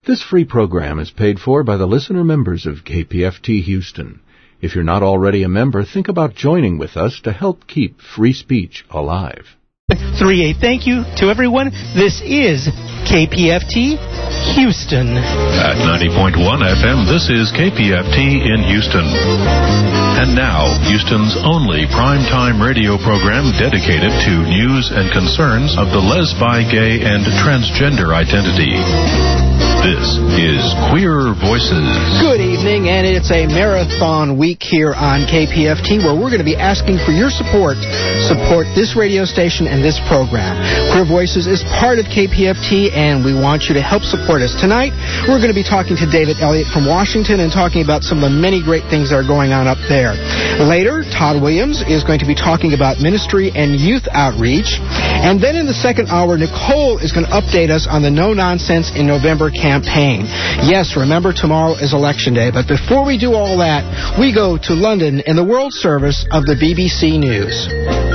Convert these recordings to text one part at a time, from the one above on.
This free program is paid for by the listener members of KPFT Houston. If you're not already a member, think about joining with us to help keep free speech alive. 3-8. Thank you to everyone. This is KPFT Houston. At 90.1 FM, this is KPFT in Houston. And now, Houston's only primetime radio program dedicated to news and concerns of the lesbi, gay, and transgender identity. This is Queer Voices. Good evening, and it's a marathon week here on KPFT where we're going to be asking for your support. Support this radio station and this program. Queer Voices is part of KPFT, and we want you to help support us. Tonight, we're going to be talking to David Elliott from Washington and talking about some of the many great things that are going on up there. Later, Todd Williams is going to be talking about ministry and youth outreach. And then in the second hour, Nicole is going to update us on the No Nonsense in November campaign. Yes, remember tomorrow is Election Day, but before we do all that, we go to London in the world service of the BBC News.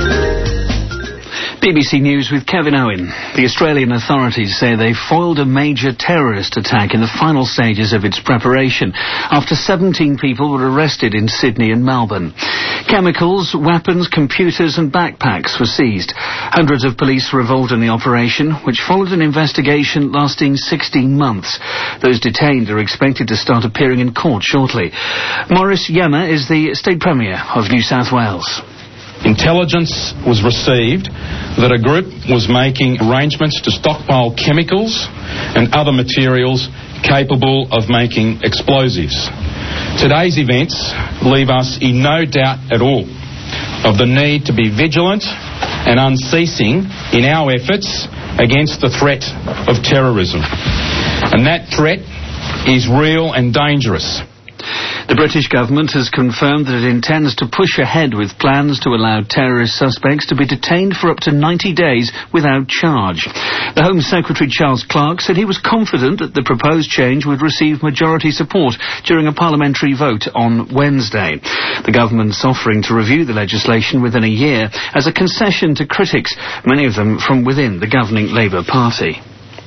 BBC News with Kevin Owen. The Australian authorities say they foiled a major terrorist attack in the final stages of its preparation after 17 people were arrested in Sydney and Melbourne. Chemicals, weapons, computers and backpacks were seized. Hundreds of police were involved in the operation, which followed an investigation lasting 16 months. Those detained are expected to start appearing in court shortly. Maurice Yemma is the State Premier of New South Wales. Intelligence was received that a group was making arrangements to stockpile chemicals and other materials capable of making explosives. Today's events leave us in no doubt at all of the need to be vigilant and unceasing in our efforts against the threat of terrorism. And that threat is real and dangerous. The British government has confirmed that it intends to push ahead with plans to allow terrorist suspects to be detained for up to 90 days without charge. The Home Secretary Charles Clarke said he was confident that the proposed change would receive majority support during a parliamentary vote on Wednesday. The government's offering to review the legislation within a year as a concession to critics, many of them from within the governing Labour Party.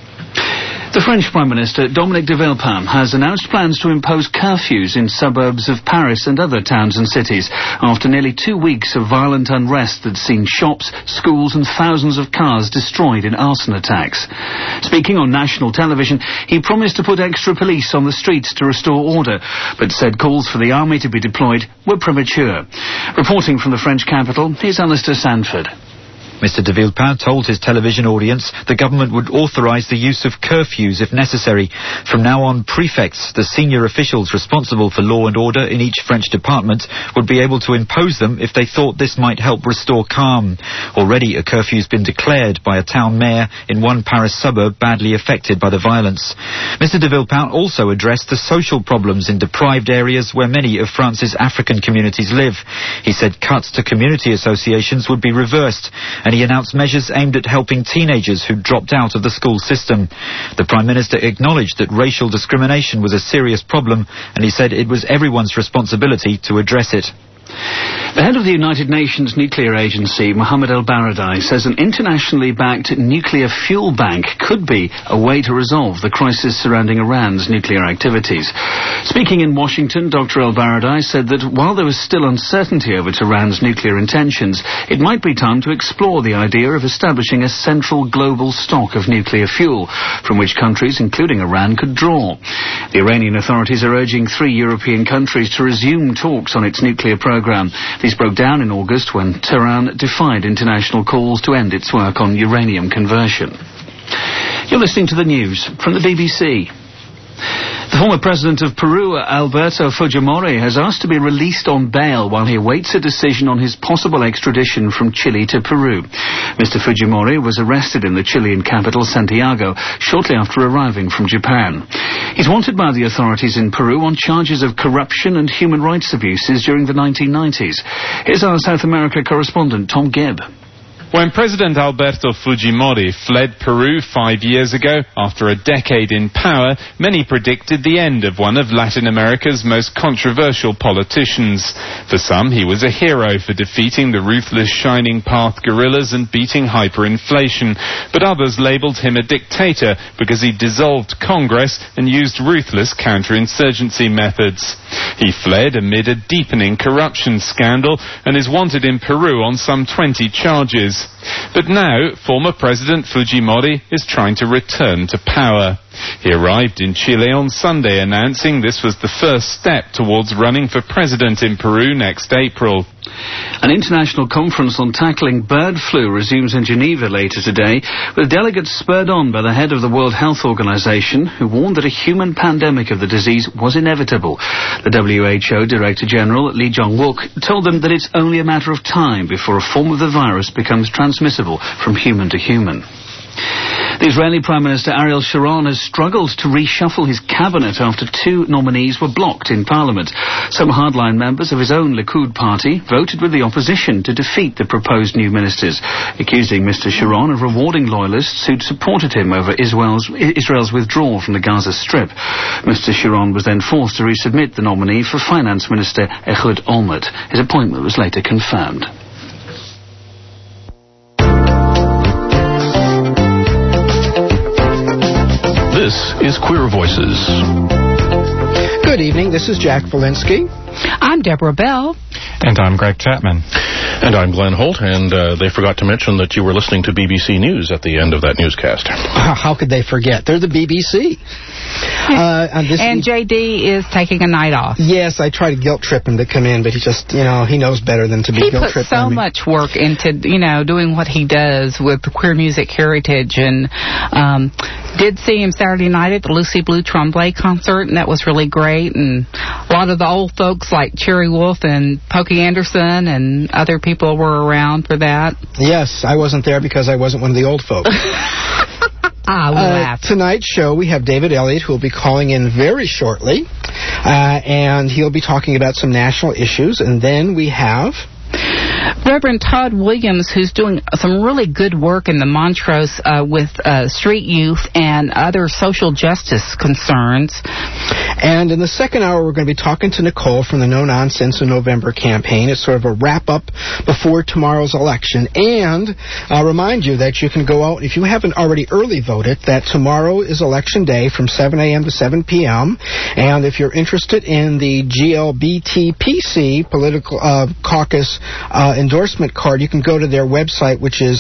The French Prime Minister, Dominique de Villepin, has announced plans to impose curfews in suburbs of Paris and other towns and cities after nearly 2 weeks of violent unrest that's seen shops, schools and thousands of cars destroyed in arson attacks. Speaking on national television, he promised to put extra police on the streets to restore order, but said calls for the army to be deployed were premature. Reporting from the French capital, here's Alistair Sanford. Mr de Villepin told his television audience the government would authorise the use of curfews if necessary. From now on, prefects, the senior officials responsible for law and order in each French department, would be able to impose them if they thought this might help restore calm. Already a curfew's been declared by a town mayor in one Paris suburb badly affected by the violence. Mr de Villepin also addressed the social problems in deprived areas where many of France's African communities live. He said cuts to community associations would be reversed, and he announced measures aimed at helping teenagers who dropped out of the school system. The Prime Minister acknowledged that racial discrimination was a serious problem, and he said it was everyone's responsibility to address it. The head of the United Nations Nuclear Agency, Mohammed El-Baradei, says an internationally backed nuclear fuel bank could be a way to resolve the crisis surrounding Iran's nuclear activities. Speaking in Washington, Dr. El-Baradei said that while there was still uncertainty over Iran's nuclear intentions, it might be time to explore the idea of establishing a central global stock of nuclear fuel, from which countries, including Iran, could draw. The Iranian authorities are urging 3 European countries to resume talks on its nuclear program. These broke down in August when Tehran defied international calls to end its work on uranium conversion. You're listening to the news from the BBC. The former president of Peru, Alberto Fujimori, has asked to be released on bail while he awaits a decision on his possible extradition from Chile to Peru. Mr. Fujimori was arrested in the Chilean capital, Santiago, shortly after arriving from Japan. He's wanted by the authorities in Peru on charges of corruption and human rights abuses during the 1990s. Here's our South America correspondent, Tom Gibb. When President Alberto Fujimori fled Peru 5 years ago, after a decade in power, many predicted the end of one of Latin America's most controversial politicians. For some, he was a hero for defeating the ruthless Shining Path guerrillas and beating hyperinflation, but others labelled him a dictator because he dissolved Congress and used ruthless counterinsurgency methods. He fled amid a deepening corruption scandal and is wanted in Peru on some 20 charges. But now, former President Fujimori is trying to return to power. He arrived in Chile on Sunday, announcing this was the first step towards running for president in Peru next April. An international conference on tackling bird flu resumes in Geneva later today, with delegates spurred on by the head of the World Health Organization, who warned that a human pandemic of the disease was inevitable. The WHO Director General, Lee Jong-wook, told them that it's only a matter of time before a form of the virus becomes transmissible from human to human. The Israeli Prime Minister Ariel Sharon has struggled to reshuffle his cabinet after 2 nominees were blocked in Parliament. Some hardline members of his own Likud party voted with the opposition to defeat the proposed new ministers, accusing Mr. Sharon of rewarding loyalists who'd supported him over Israel's withdrawal from the Gaza Strip. Mr. Sharon was then forced to resubmit the nominee for Finance Minister Ehud Olmert. His appointment was later confirmed. This is Queer Voices. Good evening. This is Jack Valinsky. I'm Deborah Bell. And I'm Greg Chapman. And I'm Glenn Holt, and they forgot to mention that you were listening to BBC News at the end of that newscast. How could they forget? They're the BBC. And JD is taking a night off. Yes, I try to guilt trip him to come in, but he just, he knows better than to be guilt tripped. He puts so much work into, doing what he does with the Queer Music Heritage, and did see him Saturday night at the Lucy Blue Tremblay concert, and that was really great, and a lot of the old folks like Cherry Wolf and Pokey Anderson and other people were around for that. Yes, I wasn't there because I wasn't one of the old folks. Tonight's show, we have David Elliott, who will be calling in very shortly, and he'll be talking about some national issues. And then we have Reverend Todd Williams, who's doing some really good work in the Montrose with street youth and other social justice concerns. And in the second hour, we're going to be talking to Nicole from the No Nonsense in November campaign. It's sort of a wrap-up before tomorrow's election. And I'll remind you that you can go out, if you haven't already early voted, that tomorrow is Election Day from 7 a.m. to 7 p.m. And if you're interested in the GLBTPC political caucus endorsement card, you can go to their website, which is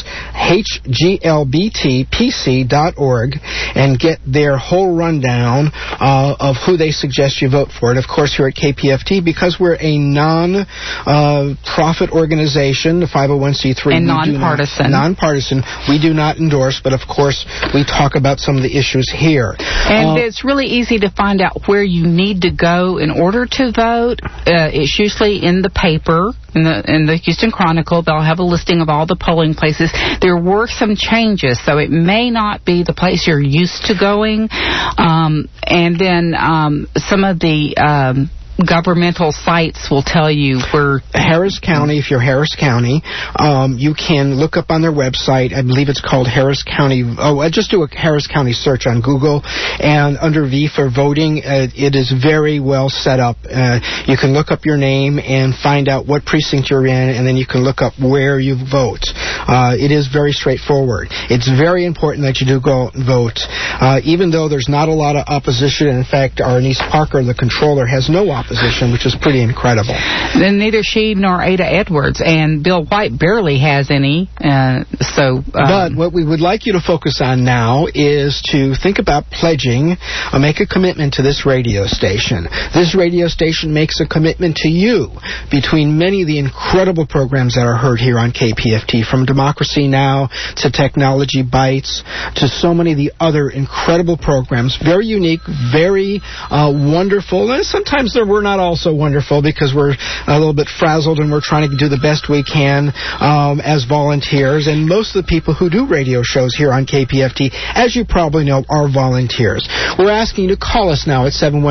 hglbtpc.org, and get their whole rundown of who they suggest you vote for. And, of course, here at KPFT, because we're a non-profit organization, the 501c3. And nonpartisan. We do not endorse, but, of course, we talk about some of the issues here. And it's really easy to find out where you need to go in order to vote. It's usually in the paper, in the Houston Chronicle. They'll have a listing of all the polling places. There were some changes, so it may not be the place you're used to going. And then some of the governmental sites will tell you where. Harris County, if you're Harris County, you can look up on their website. I believe it's called Harris County. Just do a Harris County search on Google, and under V for voting, it is very well set up. You can look up your name and find out what precinct you're in, and then you can look up where you vote. It is very straightforward. It's very important that you do go out and vote, even though there's not a lot of opposition. In fact, our Anise Parker, the controller, has no opposition, which is pretty incredible. Then neither she nor Ada Edwards, and Bill White barely has any. But what we would like you to focus on now is to think about pledging, make a commitment to this radio station. This radio station makes a commitment to you between many of the incredible programs that are heard here on KPFT, from Democracy Now! To Technology Bites, to so many of the other incredible programs. Very unique, very wonderful, and sometimes there were we're not all so wonderful because we're a little bit frazzled and we're trying to do the best we can as volunteers. And most of the people who do radio shows here on KPFT, as you probably know, are volunteers. We're asking you to call us now at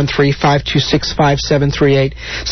713-526-5738,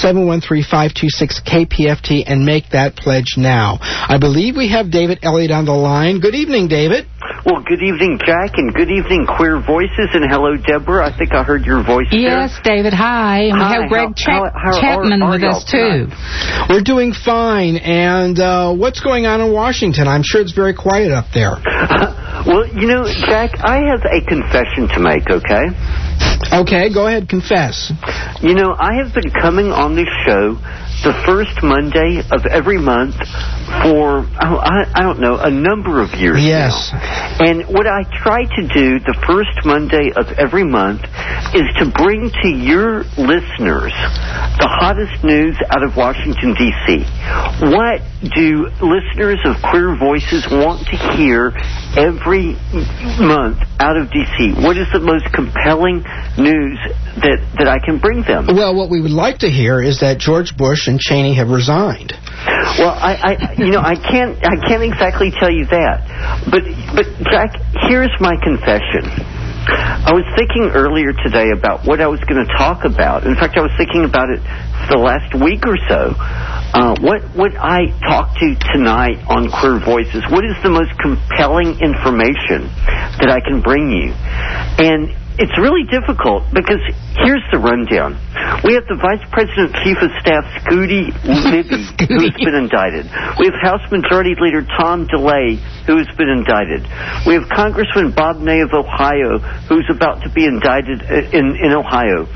713-526-KPFT, and make that pledge now. I believe we have David Elliott on the line. Good evening, David. Well, good evening, Jack, and good evening, Queer Voices, and hello, Deborah. I think I heard your voice there. Yes, David, hi. And we have Greg Chapman with us, too. We're doing fine. And what's going on in Washington? I'm sure it's very quiet up there. Well, you know, Jack, I have a confession to make, okay? Okay, go ahead, confess. You know, I have been coming on this show the first Monday of every month for, I don't know, a number of years now. And what I try to do the first Monday of every month is to bring to your listeners the hottest news out of Washington, D.C. What do listeners of Queer Voices want to hear every month out of D.C.? What is the most compelling news that I can bring them? Well, what we would like to hear is that George Bush and Cheney have resigned. Well, I can't exactly tell you that. But Jack, here's my confession. I was thinking earlier today about what I was going to talk about. In fact, I was thinking about it for the last week or so. What would I talk to tonight on Queer Voices? What is the most compelling information that I can bring you? And it's really difficult because here's the rundown. We have the Vice President Chief of Staff, Scooty Libby, who's been indicted. We have House Majority Leader Tom DeLay, who has been indicted. We have Congressman Bob Ney of Ohio, who's about to be indicted in Ohio.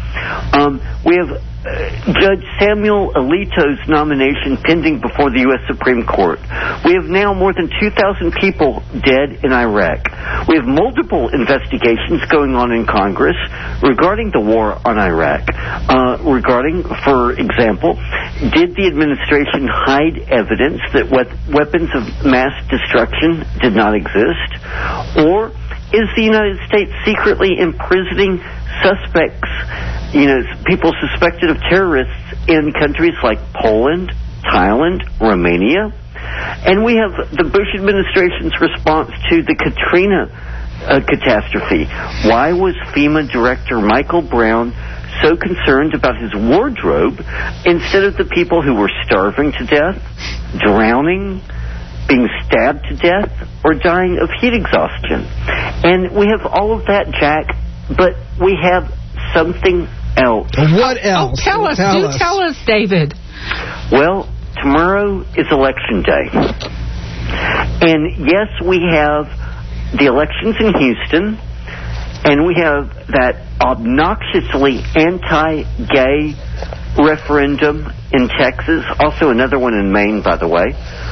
We have Judge Samuel Alito's nomination pending before the U.S. Supreme Court. We have now more than 2,000 people dead in Iraq. We have multiple investigations going on in Congress regarding the war on Iraq. Regarding, for example, did the administration hide evidence that weapons of mass destruction did not exist? Or is the United States secretly imprisoning suspects, people suspected of terrorists in countries like Poland, Thailand, Romania? And we have the Bush administration's response to the Katrina catastrophe. Why was FEMA Director Michael Brown so concerned about his wardrobe instead of the people who were starving to death, drowning, being stabbed to death, or dying of heat exhaustion? And we have all of that, Jack, but we have something else. What else? Tell us, David. Well, tomorrow is Election Day. And yes, we have the elections in Houston, and we have that obnoxiously anti-gay referendum in Texas, also another one in Maine, by the way.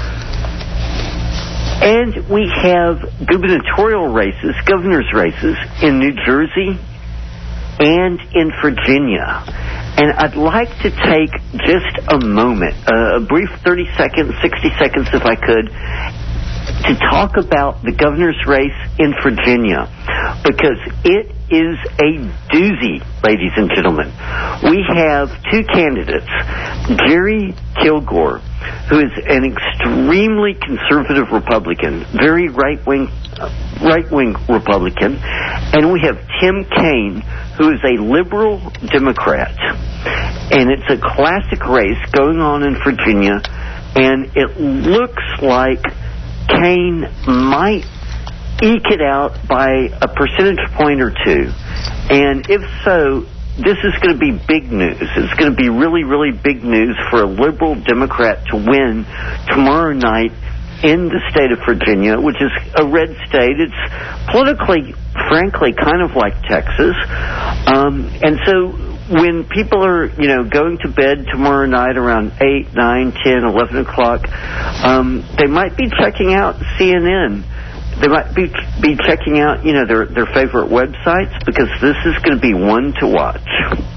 And we have gubernatorial races, governor's races in New Jersey and in Virginia. And I'd like to take just a moment, a brief 30 seconds, 60 seconds if I could, to talk about the governor's race in Virginia, because it is a doozy, ladies and gentlemen. We have two candidates, Jerry Kilgore, who is an extremely conservative Republican, very right-wing Republican, and we have Tim Kaine, who is a liberal Democrat. And it's a classic race going on in Virginia, and it looks like Kaine might eke it out by a percentage point or two. And if so, this is going to be big news. It's going to be really, really big news for a liberal Democrat to win tomorrow night in the state of Virginia, which is a red state. It's politically, frankly, kind of like Texas. And so when people are, going to bed tomorrow night around 8, 9, 10, 11 o'clock, they might be checking out CNN. They might be checking out, their favorite websites, because this is going to be one to watch.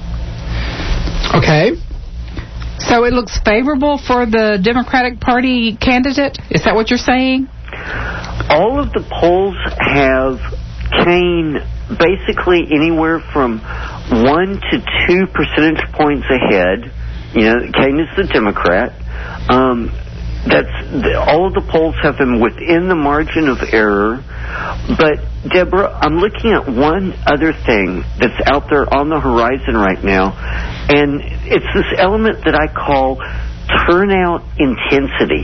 Okay. So it looks favorable for the Democratic Party candidate? Is that what you're saying? All of the polls have Kaine basically anywhere from 1 to 2 percentage points ahead. Kaine is the Democrat. All of the polls have him within the margin of error. But, Deborah, I'm looking at one other thing that's out there on the horizon right now, and it's this element that I call turnout intensity.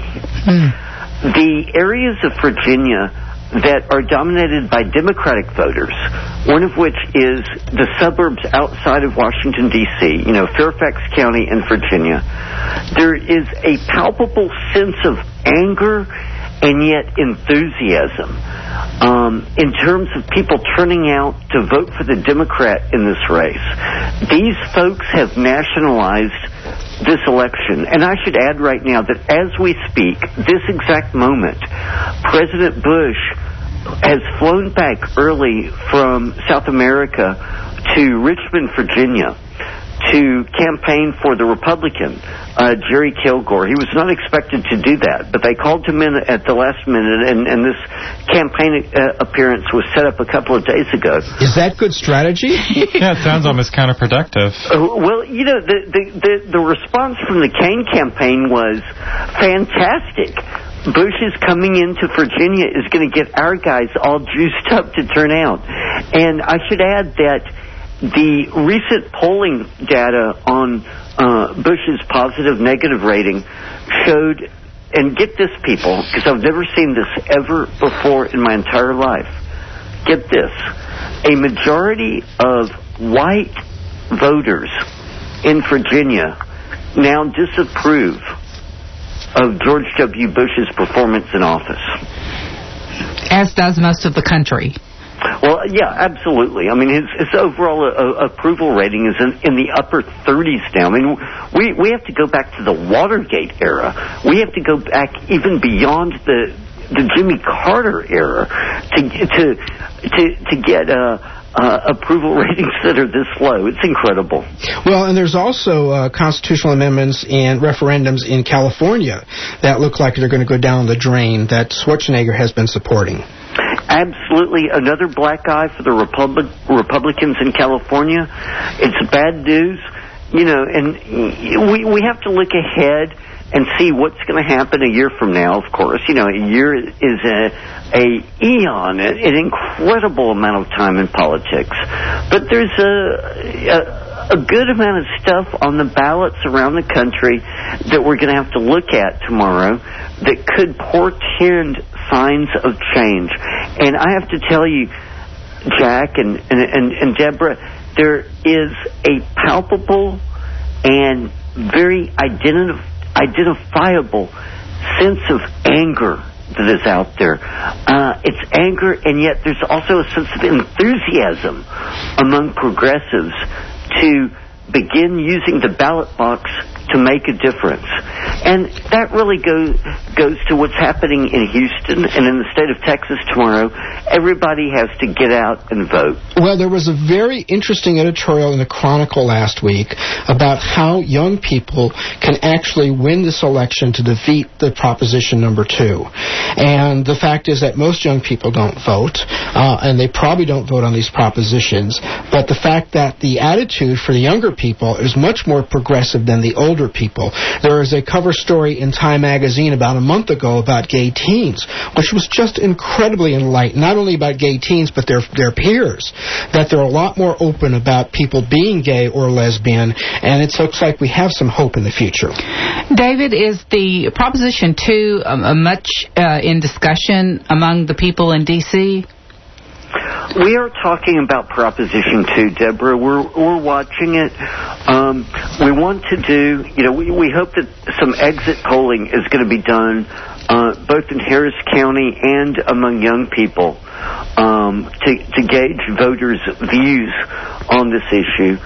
The areas of Virginia that are dominated by Democratic voters, one of which is the suburbs outside of Washington, D.C., Fairfax County and Virginia, there is a palpable sense of anger and yet enthusiasm in terms of people turning out to vote for the Democrat in this race. These folks have nationalized this election. And I should add right now that as we speak, this exact moment, President Bush has flown back early from South America to Richmond, Virginia, to campaign for the Republican, Jerry Kilgore. He was not expected to do that, but they called him in at the last minute, and this campaign appearance was set up a couple of days ago. Is that good strategy? Yeah, it sounds almost counterproductive. Well, the response from the Kaine campaign was fantastic. Bush is coming into Virginia is going to get our guys all juiced up to turn out. And I should add that the recent polling data on Bush's positive-negative rating showed, and get this, people, because I've never seen this ever before in my entire life. Get this. A majority of white voters in Virginia now disapprove of George W. Bush's performance in office. As does most of the country. Well, yeah, absolutely. I mean, his overall approval rating is in the upper 30s now. I mean, we have to go back to the Watergate era. We have to go back even beyond the Jimmy Carter era to get approval ratings that are this low. It's incredible. Well, and there's also constitutional amendments and referendums in California that look like they're going to go down the drain that Schwarzenegger has been supporting. Absolutely. Another black eye for the Republicans in California. It's bad news, and we have to look ahead and see what's going to happen a year from now, of course. A year is a eon, an incredible amount of time in politics. But there's a good amount of stuff on the ballots around the country that we're going to have to look at tomorrow that could portend signs of change. And I have to tell you, Jack and Deborah, there is a palpable and very identifiable sense of anger that is out there. It's anger, and yet there's also a sense of enthusiasm among progressives to begin using the ballot box to make a difference. And that really goes to what's happening in Houston and in the state of Texas tomorrow. Everybody has to get out and vote. Well, there was a very interesting editorial in the Chronicle last week about how young people can actually win this election to defeat the Proposition number 2. And the fact is that most young people don't vote, and they probably don't vote on these propositions. But the fact that the attitude for the younger people is much more progressive than the older people. There is a cover story in Time magazine about a month ago about gay teens, which was just incredibly enlightened, not only about gay teens, but their peers, that they're a lot more open about people being gay or lesbian, and it looks like we have some hope in the future. David, is the Proposition 2 much in discussion among the people in D.C.? We are talking about Proposition 2, Deborah. We're watching it. We want to do, we hope that some exit polling is going to be done both in Harris County and among young people to gauge voters' views on this issue.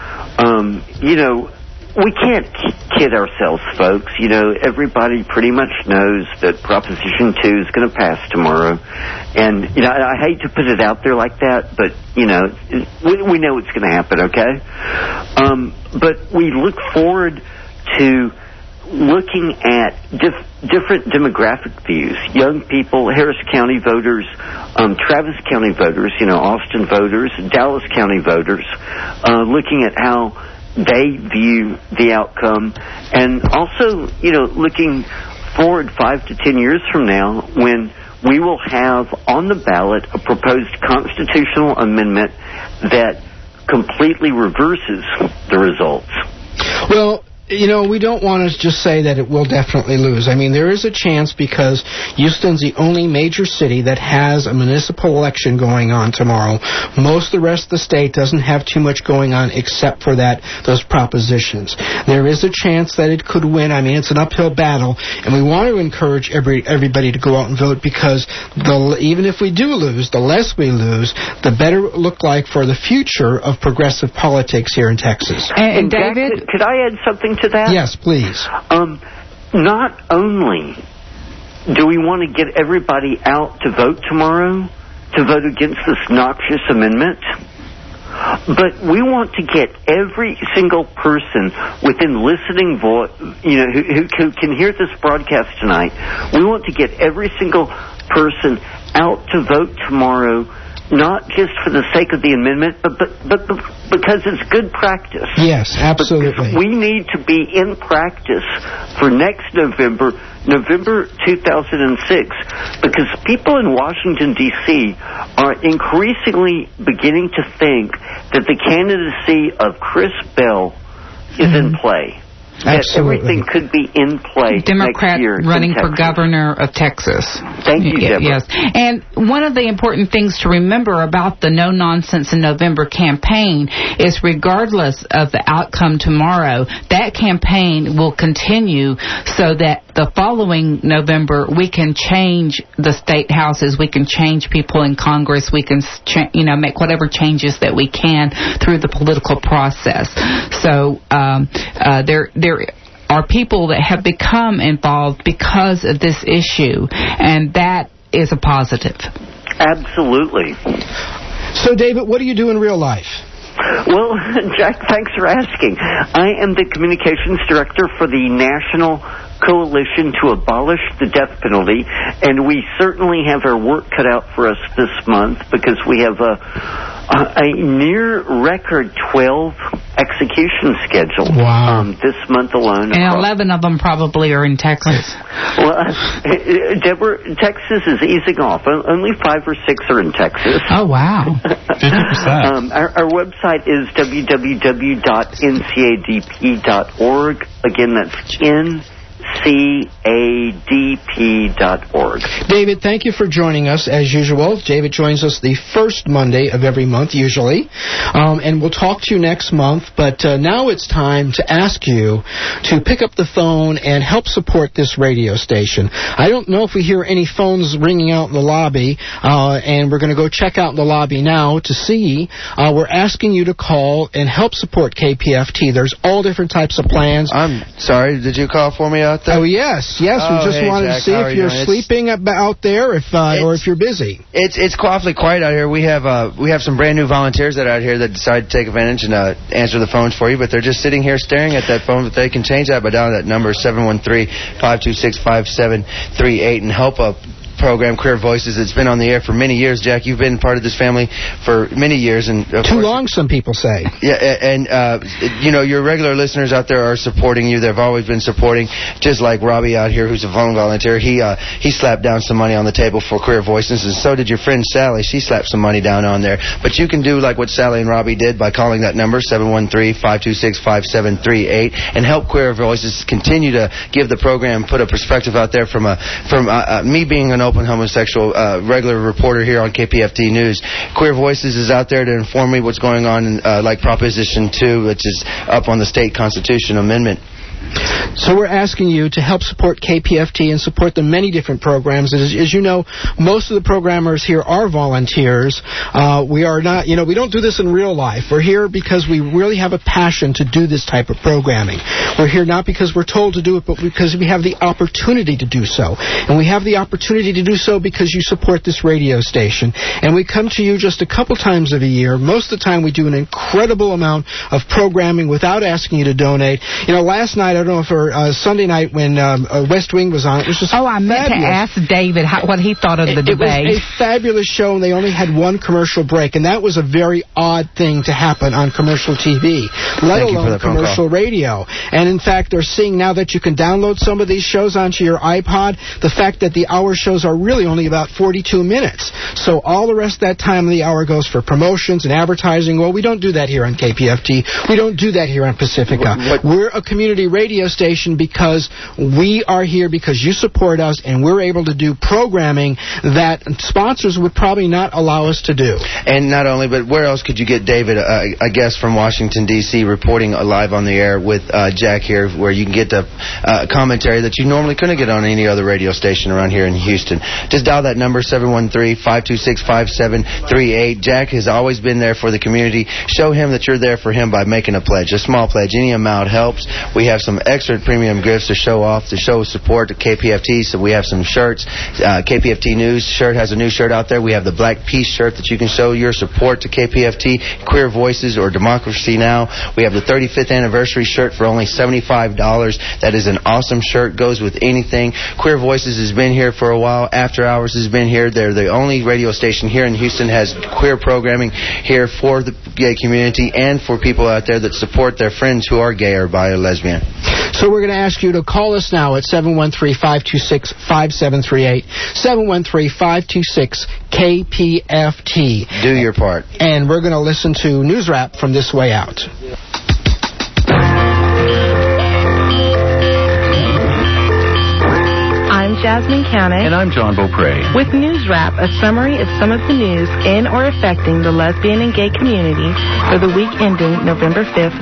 We can't kid ourselves, folks. Everybody pretty much knows that Proposition 2 is going to pass tomorrow. And, I hate to put it out there like that, but, we know it's going to happen, okay? But we look forward to looking at different demographic views. Young people, Harris County voters, Travis County voters, Austin voters, Dallas County voters, looking at how they view the outcome, and also, looking forward 5 to 10 years from now when we will have on the ballot a proposed constitutional amendment that completely reverses the results. Well, we don't want to just say that it will definitely lose. I mean, there is a chance because Houston's the only major city that has a municipal election going on tomorrow. Most of the rest of the state doesn't have too much going on except for those propositions. There is a chance that it could win. I mean, it's an uphill battle, and we want to encourage everybody to go out and vote because even if we do lose, the less we lose, the better it look like for the future of progressive politics here in Texas. And David, could I add something to that? Yes, please. Not only do we want to get everybody out to vote tomorrow, to vote against this noxious amendment, but we want to get every single person within listening voice, who can hear this broadcast tonight. We want to get every single person out to vote tomorrow, not just for the sake of the amendment, but because it's good practice. Yes, absolutely. Because we need to be in practice for next November 2006, because people in Washington, D.C. are increasingly beginning to think that the candidacy of Chris Bell is in play. That everything could be in play Democrat next year running for governor of Texas. Thank you, Deborah. Yes. And one of the important things to remember about the No Nonsense in November campaign is regardless of the outcome tomorrow, that campaign will continue so that the following November we can change the state houses, we can change people in Congress, we can make whatever changes that we can through the political process. So there are people that have become involved because of this issue, and that is a positive. Absolutely. So, David, what do you do in real life? Well, Jack, thanks for asking. I am the communications director for the National Coalition to Abolish the Death Penalty, and we certainly have our work cut out for us this month because we have a near record 12 execution schedule this month alone. And 11 of them probably are in Texas. Well, Deborah, Texas is easing off. Only 5 or 6 are in Texas. Oh, wow. 50%. Our website is www.ncadp.org. Again, that's ncadp.org. David, thank you for joining us as usual. David joins us the first Monday of every month, usually. And we'll talk to you next month. But now it's time to ask you to pick up the phone and help support this radio station. I don't know if we hear any phones ringing out in the lobby, and we're going to go check out the lobby now to see. We're asking you to call and help support KPFT. There's all different types of plans. I'm sorry, did you call for me out there? Oh, yes. We just wanted to see if you're sleeping out there or if you're busy. It's awfully quiet out here. We have some brand new volunteers that are out here that decide to take advantage and answer the phones for you, but they're just sitting here staring at that phone. But they can change that by dialing that number 713-526-5738 and help up program, Queer Voices. It's been on the air for many years. Jack, you've been part of this family for many years. And too long, some people say. Yeah, and your regular listeners out there are supporting you. They've always been supporting, just like Robbie out here, who's a phone volunteer. He slapped down some money on the table for Queer Voices, and so did your friend Sally. She slapped some money down on there. But you can do like what Sally and Robbie did by calling that number, 713-526-5738, and help Queer Voices continue to give the program, put a perspective out there from me being an open homosexual regular reporter here on KPFT News. Queer Voices is out there to inform me what's going on, like Proposition 2, which is up on the state constitution amendment. So we're asking you to help support KPFT and support the many different programs. As you know, most of the programmers here are volunteers. We are not, we don't do this in real life. We're here because we really have a passion to do this type of programming. We're here not because we're told to do it, but because we have the opportunity to do so. And we have the opportunity to do so because you support this radio station. And we come to you just a couple times of a year. Most of the time we do an incredible amount of programming without asking you to donate. Last night, I don't know if or Sunday night when West Wing was on. It was just I meant to ask David what he thought of the debate. It was a fabulous show, and they only had one commercial break, and that was a very odd thing to happen on commercial TV, let alone commercial radio. And in fact, they're seeing now that you can download some of these shows onto your iPod, the fact that the hour shows are really only about 42 minutes. So all the rest of that time of the hour goes for promotions and advertising. Well, we don't do that here on KPFT. We don't do that here on Pacifica. We're a community radio station because we are here because you support us, and we're able to do programming that sponsors would probably not allow us to do. And not only, but where else could you get David, a guest from Washington, D.C., reporting live on the air with Jack here, where you can get the commentary that you normally couldn't get on any other radio station around here in Houston. Just dial that number, 713-526-5738. Jack has always been there for the community. Show him that you're there for him by making a pledge. A small pledge, any amount helps. We have some extra premium gifts to show off, to show support to KPFT. So we have some shirts. KPFT News shirt has a new shirt out there. We have the Black Peace shirt that you can show your support to KPFT, Queer Voices, or Democracy Now! We have the 35th anniversary shirt for only $75. That is an awesome shirt. Goes with anything. Queer Voices has been here for a while. After Hours has been here. They're the only radio station here in Houston has queer programming here for the gay community and for people out there that support their friends who are gay or bi or lesbian. So we're going to ask you to call us now at 713-526-5738, 713-526-KPFT. Do your part. And we're going to listen to News Wrap from This Way Out. I'm Jasmine Canick. And I'm John Beaupre. With News Wrap, a summary of some of the news in or affecting the lesbian and gay community for the week ending November 5th,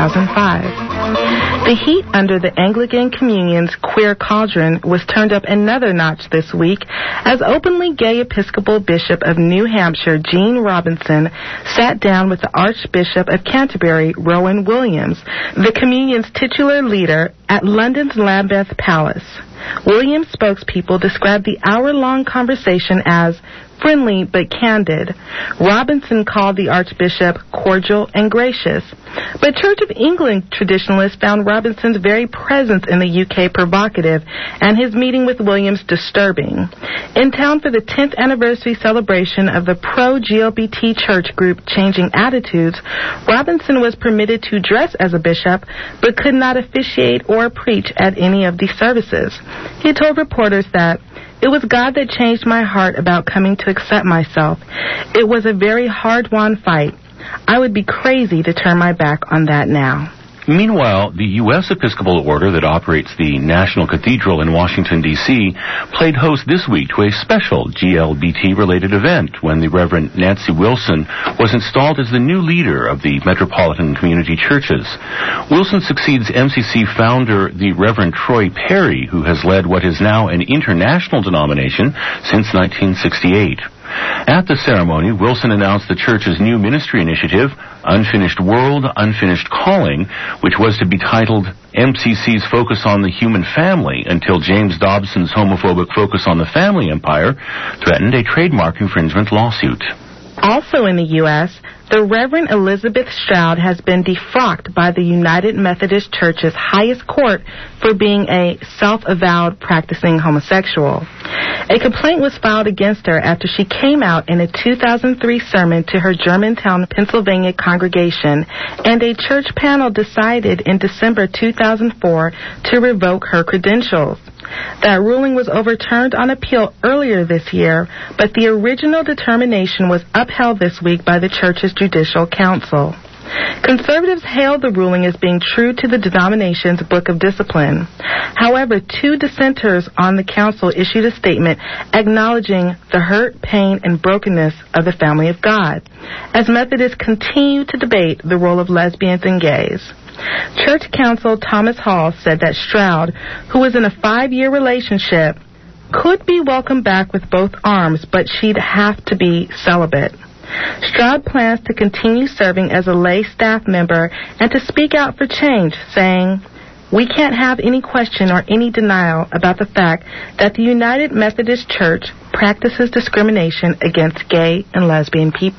2005. The heat under the Anglican Communion's queer cauldron was turned up another notch this week as openly gay Episcopal Bishop of New Hampshire, Gene Robinson, sat down with the Archbishop of Canterbury, Rowan Williams, the Communion's titular leader, at London's Lambeth Palace. Williams' spokespeople described the hour-long conversation as friendly but candid. Robinson called the Archbishop cordial and gracious. But Church of England traditionalists found Robinson's very presence in the UK provocative and his meeting with Williams disturbing. In town for the 10th anniversary celebration of the pro-GLBT church group Changing Attitudes, Robinson was permitted to dress as a bishop but could not officiate or preach at any of these services. He told reporters that it was God that changed my heart about coming to accept myself. It was a very hard-won fight. I would be crazy to turn my back on that now. Meanwhile, the U.S. Episcopal Order that operates the National Cathedral in Washington, D.C., played host this week to a special GLBT-related event when the Reverend Nancy Wilson was installed as the new leader of the Metropolitan Community Churches. Wilson succeeds MCC founder, the Reverend Troy Perry, who has led what is now an international denomination since 1968. At the ceremony, Wilson announced the church's new ministry initiative, Unfinished World, Unfinished Calling, which was to be titled MCC's Focus on the Human Family until James Dobson's homophobic Focus on the Family Empire threatened a trademark infringement lawsuit. Also in the U.S., the Reverend Elizabeth Stroud has been defrocked by the United Methodist Church's highest court for being a self-avowed practicing homosexual. A complaint was filed against her after she came out in a 2003 sermon to her Germantown, Pennsylvania congregation, and a church panel decided in December 2004 to revoke her credentials. That ruling was overturned on appeal earlier this year, but the original determination was upheld this week by the church's Judicial Council. Conservatives hailed the ruling as being true to the denomination's Book of Discipline. However, two dissenters on the council issued a statement acknowledging the hurt, pain, and brokenness of the family of God, as Methodists continue to debate the role of lesbians and gays. Church counsel Thomas Hall said that Stroud, who was in a 5-year relationship, could be welcomed back with both arms, but she'd have to be celibate. Stroud plans to continue serving as a lay staff member and to speak out for change, saying, "We can't have any question or any denial about the fact that the United Methodist Church practices discrimination against gay and lesbian people."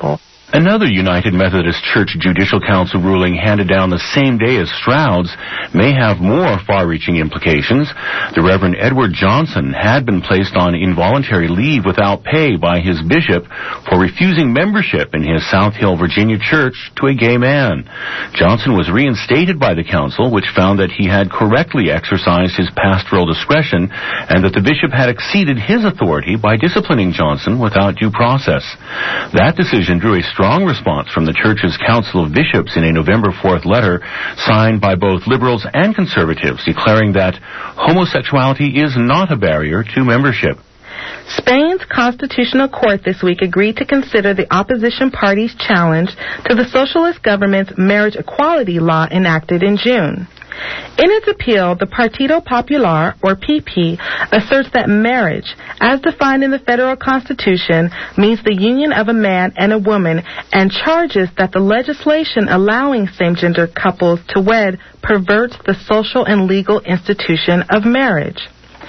Another United Methodist Church Judicial Council ruling handed down the same day as Stroud's may have more far-reaching implications. The Reverend Edward Johnson had been placed on involuntary leave without pay by his bishop for refusing membership in his South Hill, Virginia church to a gay man. Johnson was reinstated by the council, which found that he had correctly exercised his pastoral discretion and that the bishop had exceeded his authority by disciplining Johnson without due process. That decision drew a strong response from the church's Council of Bishops in a November 4th letter signed by both liberals and conservatives declaring that homosexuality is not a barrier to membership. Spain's constitutional court this week agreed to consider the opposition party's challenge to the socialist government's marriage equality law enacted in June. In its appeal, the Partido Popular, or PP, asserts that marriage, as defined in the federal constitution, means the union of a man and a woman, and charges that the legislation allowing same-gender couples to wed perverts the social and legal institution of marriage.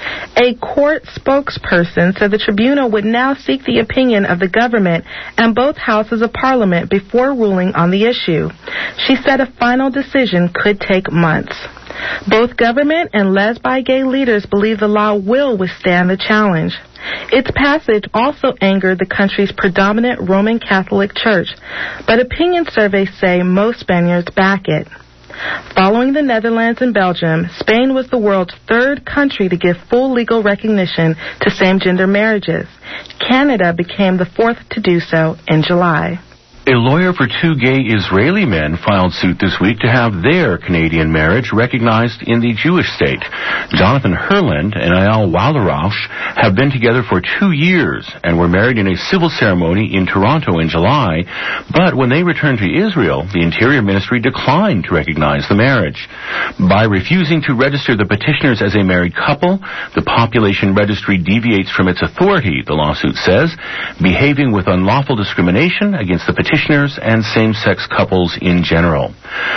A court spokesperson said the tribunal would now seek the opinion of the government and both houses of parliament before ruling on the issue. She said a final decision could take months. Both government and lesbi-gay leaders believe the law will withstand the challenge. Its passage also angered the country's predominant Roman Catholic Church, but opinion surveys say most Spaniards back it. Following the Netherlands and Belgium, Spain was the world's third country to give full legal recognition to same-gender marriages. Canada became the fourth to do so in July. A lawyer for two gay Israeli men filed suit this week to have their Canadian marriage recognized in the Jewish state. Jonathan Herland and Eyal Wallerausch have been together for 2 years and were married in a civil ceremony in Toronto in July, but when they returned to Israel, the Interior Ministry declined to recognize the marriage. By refusing to register the petitioners as a married couple, the population registry deviates from its authority, the lawsuit says, behaving with unlawful discrimination against the petitioners and same-sex couples in general.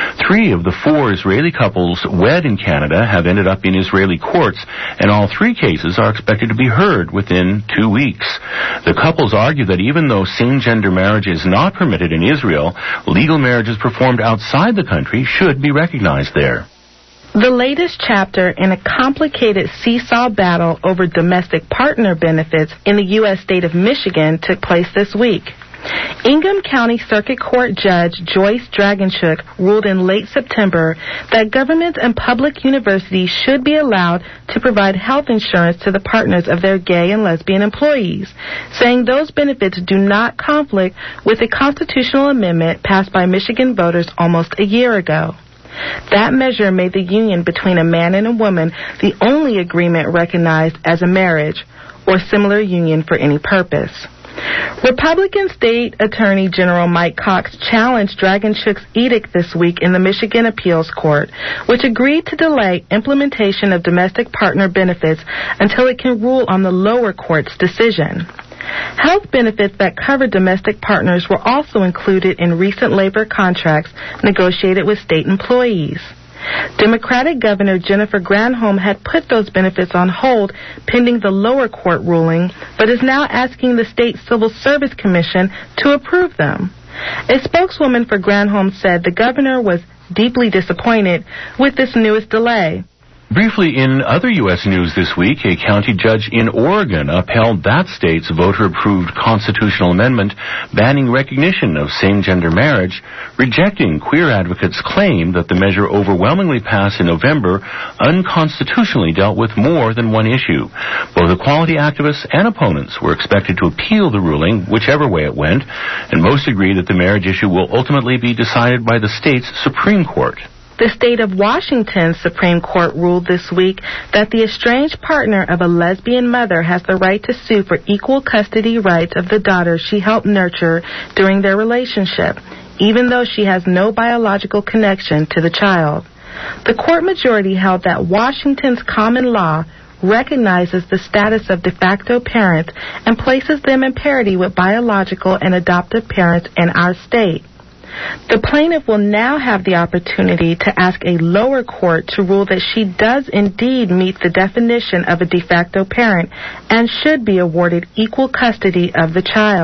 3 of the 4 Israeli couples wed in Canada have ended up in Israeli courts, and all 3 cases are expected to be heard within 2 weeks. The couples argue that even though same-gender marriage is not permitted in Israel, legal marriages performed outside the country should be recognized there. The latest chapter in a complicated seesaw battle over domestic partner benefits in the U.S. state of Michigan took place this week. Ingham County Circuit Court Judge Joyce Dragonchuk ruled in late September that governments and public universities should be allowed to provide health insurance to the partners of their gay and lesbian employees, saying those benefits do not conflict with a constitutional amendment passed by Michigan voters almost a year ago. That measure made the union between a man and a woman the only agreement recognized as a marriage or similar union for any purpose. Republican State Attorney General Mike Cox challenged Dragonchuk's edict this week in the Michigan Appeals Court, which agreed to delay implementation of domestic partner benefits until it can rule on the lower court's decision. Health benefits that cover domestic partners were also included in recent labor contracts negotiated with state employees. Democratic Governor Jennifer Granholm had put those benefits on hold pending the lower court ruling, but is now asking the State Civil Service Commission to approve them. A spokeswoman for Granholm said the governor was deeply disappointed with this newest delay. Briefly, in other U.S. news this week, a county judge in Oregon upheld that state's voter-approved constitutional amendment banning recognition of same-gender marriage, rejecting queer advocates' claim that the measure overwhelmingly passed in November unconstitutionally dealt with more than one issue. Both equality activists and opponents were expected to appeal the ruling, whichever way it went, and most agree that the marriage issue will ultimately be decided by the state's Supreme Court. The state of Washington's Supreme Court ruled this week that the estranged partner of a lesbian mother has the right to sue for equal custody rights of the daughter she helped nurture during their relationship, even though she has no biological connection to the child. The court majority held that Washington's common law recognizes the status of de facto parents and places them in parity with biological and adoptive parents in our state. The plaintiff will now have the opportunity to ask a lower court to rule that she does indeed meet the definition of a de facto parent and should be awarded equal custody of the child.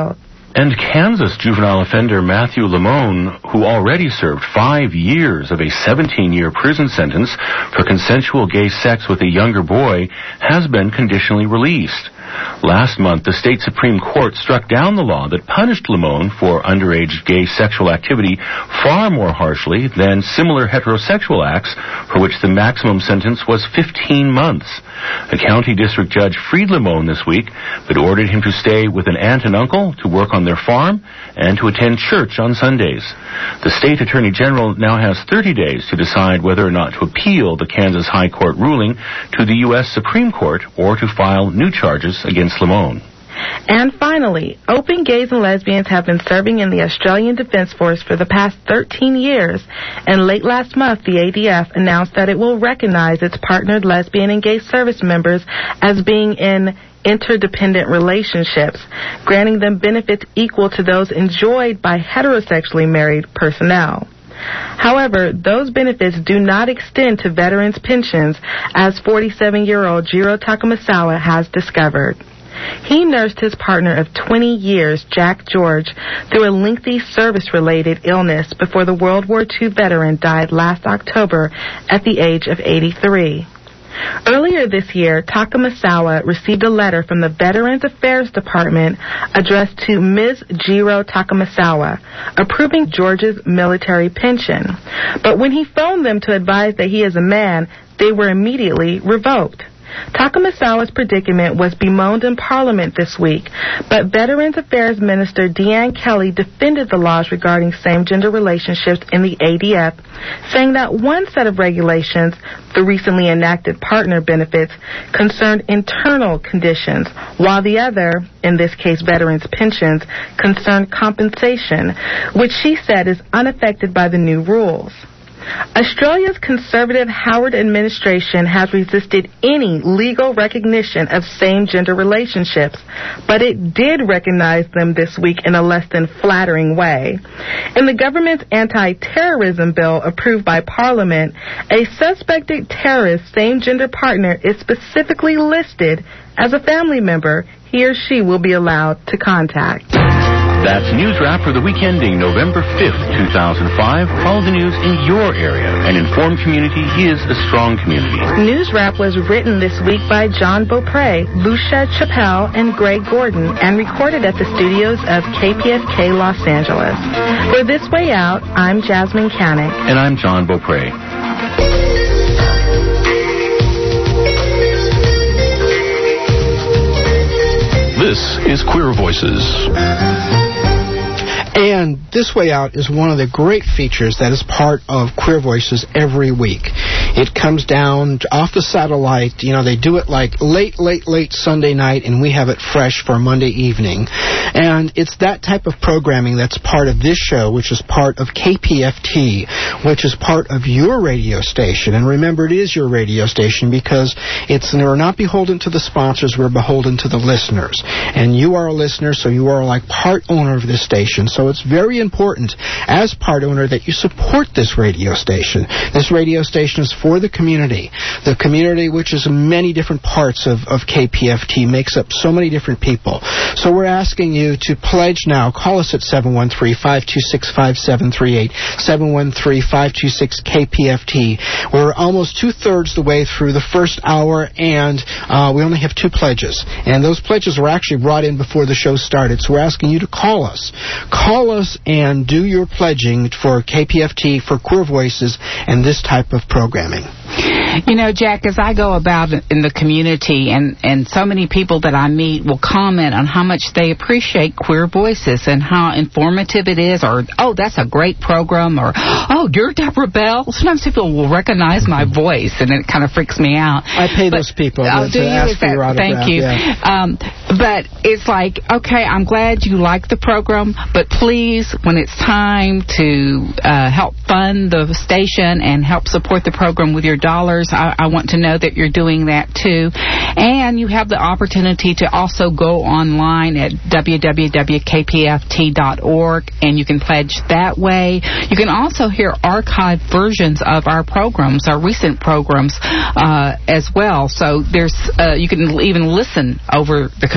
And Kansas juvenile offender Matthew Lamone, who already served 5 years of a 17-year prison sentence for consensual gay sex with a younger boy, has been conditionally released. Last month, the state Supreme Court struck down the law that punished Lamone for underage gay sexual activity far more harshly than similar heterosexual acts, for which the maximum sentence was 15 months. A county district judge freed Lamone this week, but ordered him to stay with an aunt and uncle, to work on their farm, and to attend church on Sundays. The state attorney general now has 30 days to decide whether or not to appeal the Kansas High Court ruling to the U.S. Supreme Court or to file new charges against Lamone. And finally, open gays and lesbians have been serving in the Australian Defence Force for the past 13 years, and late last month the ADF announced that it will recognize its partnered lesbian and gay service members as being in interdependent relationships, granting them benefits equal to those enjoyed by heterosexually married personnel. However, those benefits do not extend to veterans' pensions, as 47-year-old Jiro Takamasawa has discovered. He nursed his partner of 20 years, Jack George, through a lengthy service-related illness before the World War II veteran died last October at the age of 83. Earlier this year, Takamasawa received a letter from the Veterans Affairs Department addressed to Ms. Jiro Takamasawa, approving George's military pension. But when he phoned them to advise that he is a man, they were immediately revoked. Takamasawa's predicament was bemoaned in Parliament this week, but Veterans Affairs Minister Deanne Kelly defended the laws regarding same-gender relationships in the ADF, saying that one set of regulations, the recently enacted partner benefits, concerned internal conditions, while the other, in this case veterans' pensions, concerned compensation, which she said is unaffected by the new rules. Australia's Conservative Howard administration has resisted any legal recognition of same-gender relationships, but it did recognize them this week in a less than flattering way. In the government's anti-terrorism bill approved by Parliament, a suspected terrorist same-gender partner is specifically listed as a family member he or she will be allowed to contact. That's News Wrap for the week ending November 5th, 2005. Follow the news in your area. An informed community is a strong community. News Wrap was written this week by John Beaupre, Lucia Chappelle, and Greg Gordon, and recorded at the studios of KPFK Los Angeles. For This Way Out, I'm Jasmine Canick. And I'm John Beaupre. This is Queer Voices. And This Way Out is one of the great features that is part of Queer Voices every week. It comes down off the satellite. You know, they do it like late Sunday night, and we have it fresh for Monday evening. And it's that type of programming that's part of this show, which is part of KPFT, which is part of your radio station. And remember, it is your radio station because we're not beholden to the sponsors, we're beholden to the listeners. And you are a listener, so you are like part owner of this station. So it's very important, as part owner, that you support this radio station. This radio station is for the community. The community, which is many different parts of KPFT, makes up so many different people. So we're asking you to pledge now. Call us at 713-526-5738, 713-526-KPFT. We're almost two-thirds the way through the first hour, and we only have 2 pledges. And those pledges were actually brought in before the show started, so we're asking you to call us. Call us and do your pledging for KPFT, for Queer Voices, and this type of programming. You know, Jack, as I go about in the community, and so many people that I meet will comment on how much they appreciate Queer Voices and how informative it is, or, oh, that's a great program, or, oh, you're Deborah Bell. Sometimes people will recognize my voice, and it kind of freaks me out. I pay those people to ask for your autograph. Thank you. Yeah. But it's like, okay, I'm glad you like the program, but please, when it's time to help fund the station and help support the program with your dollars, I want to know that you're doing that too. And you have the opportunity to also go online at www.kpft.org, and you can pledge that way. You can also hear archived versions of our programs, our recent programs, as well. So there's you can even listen over the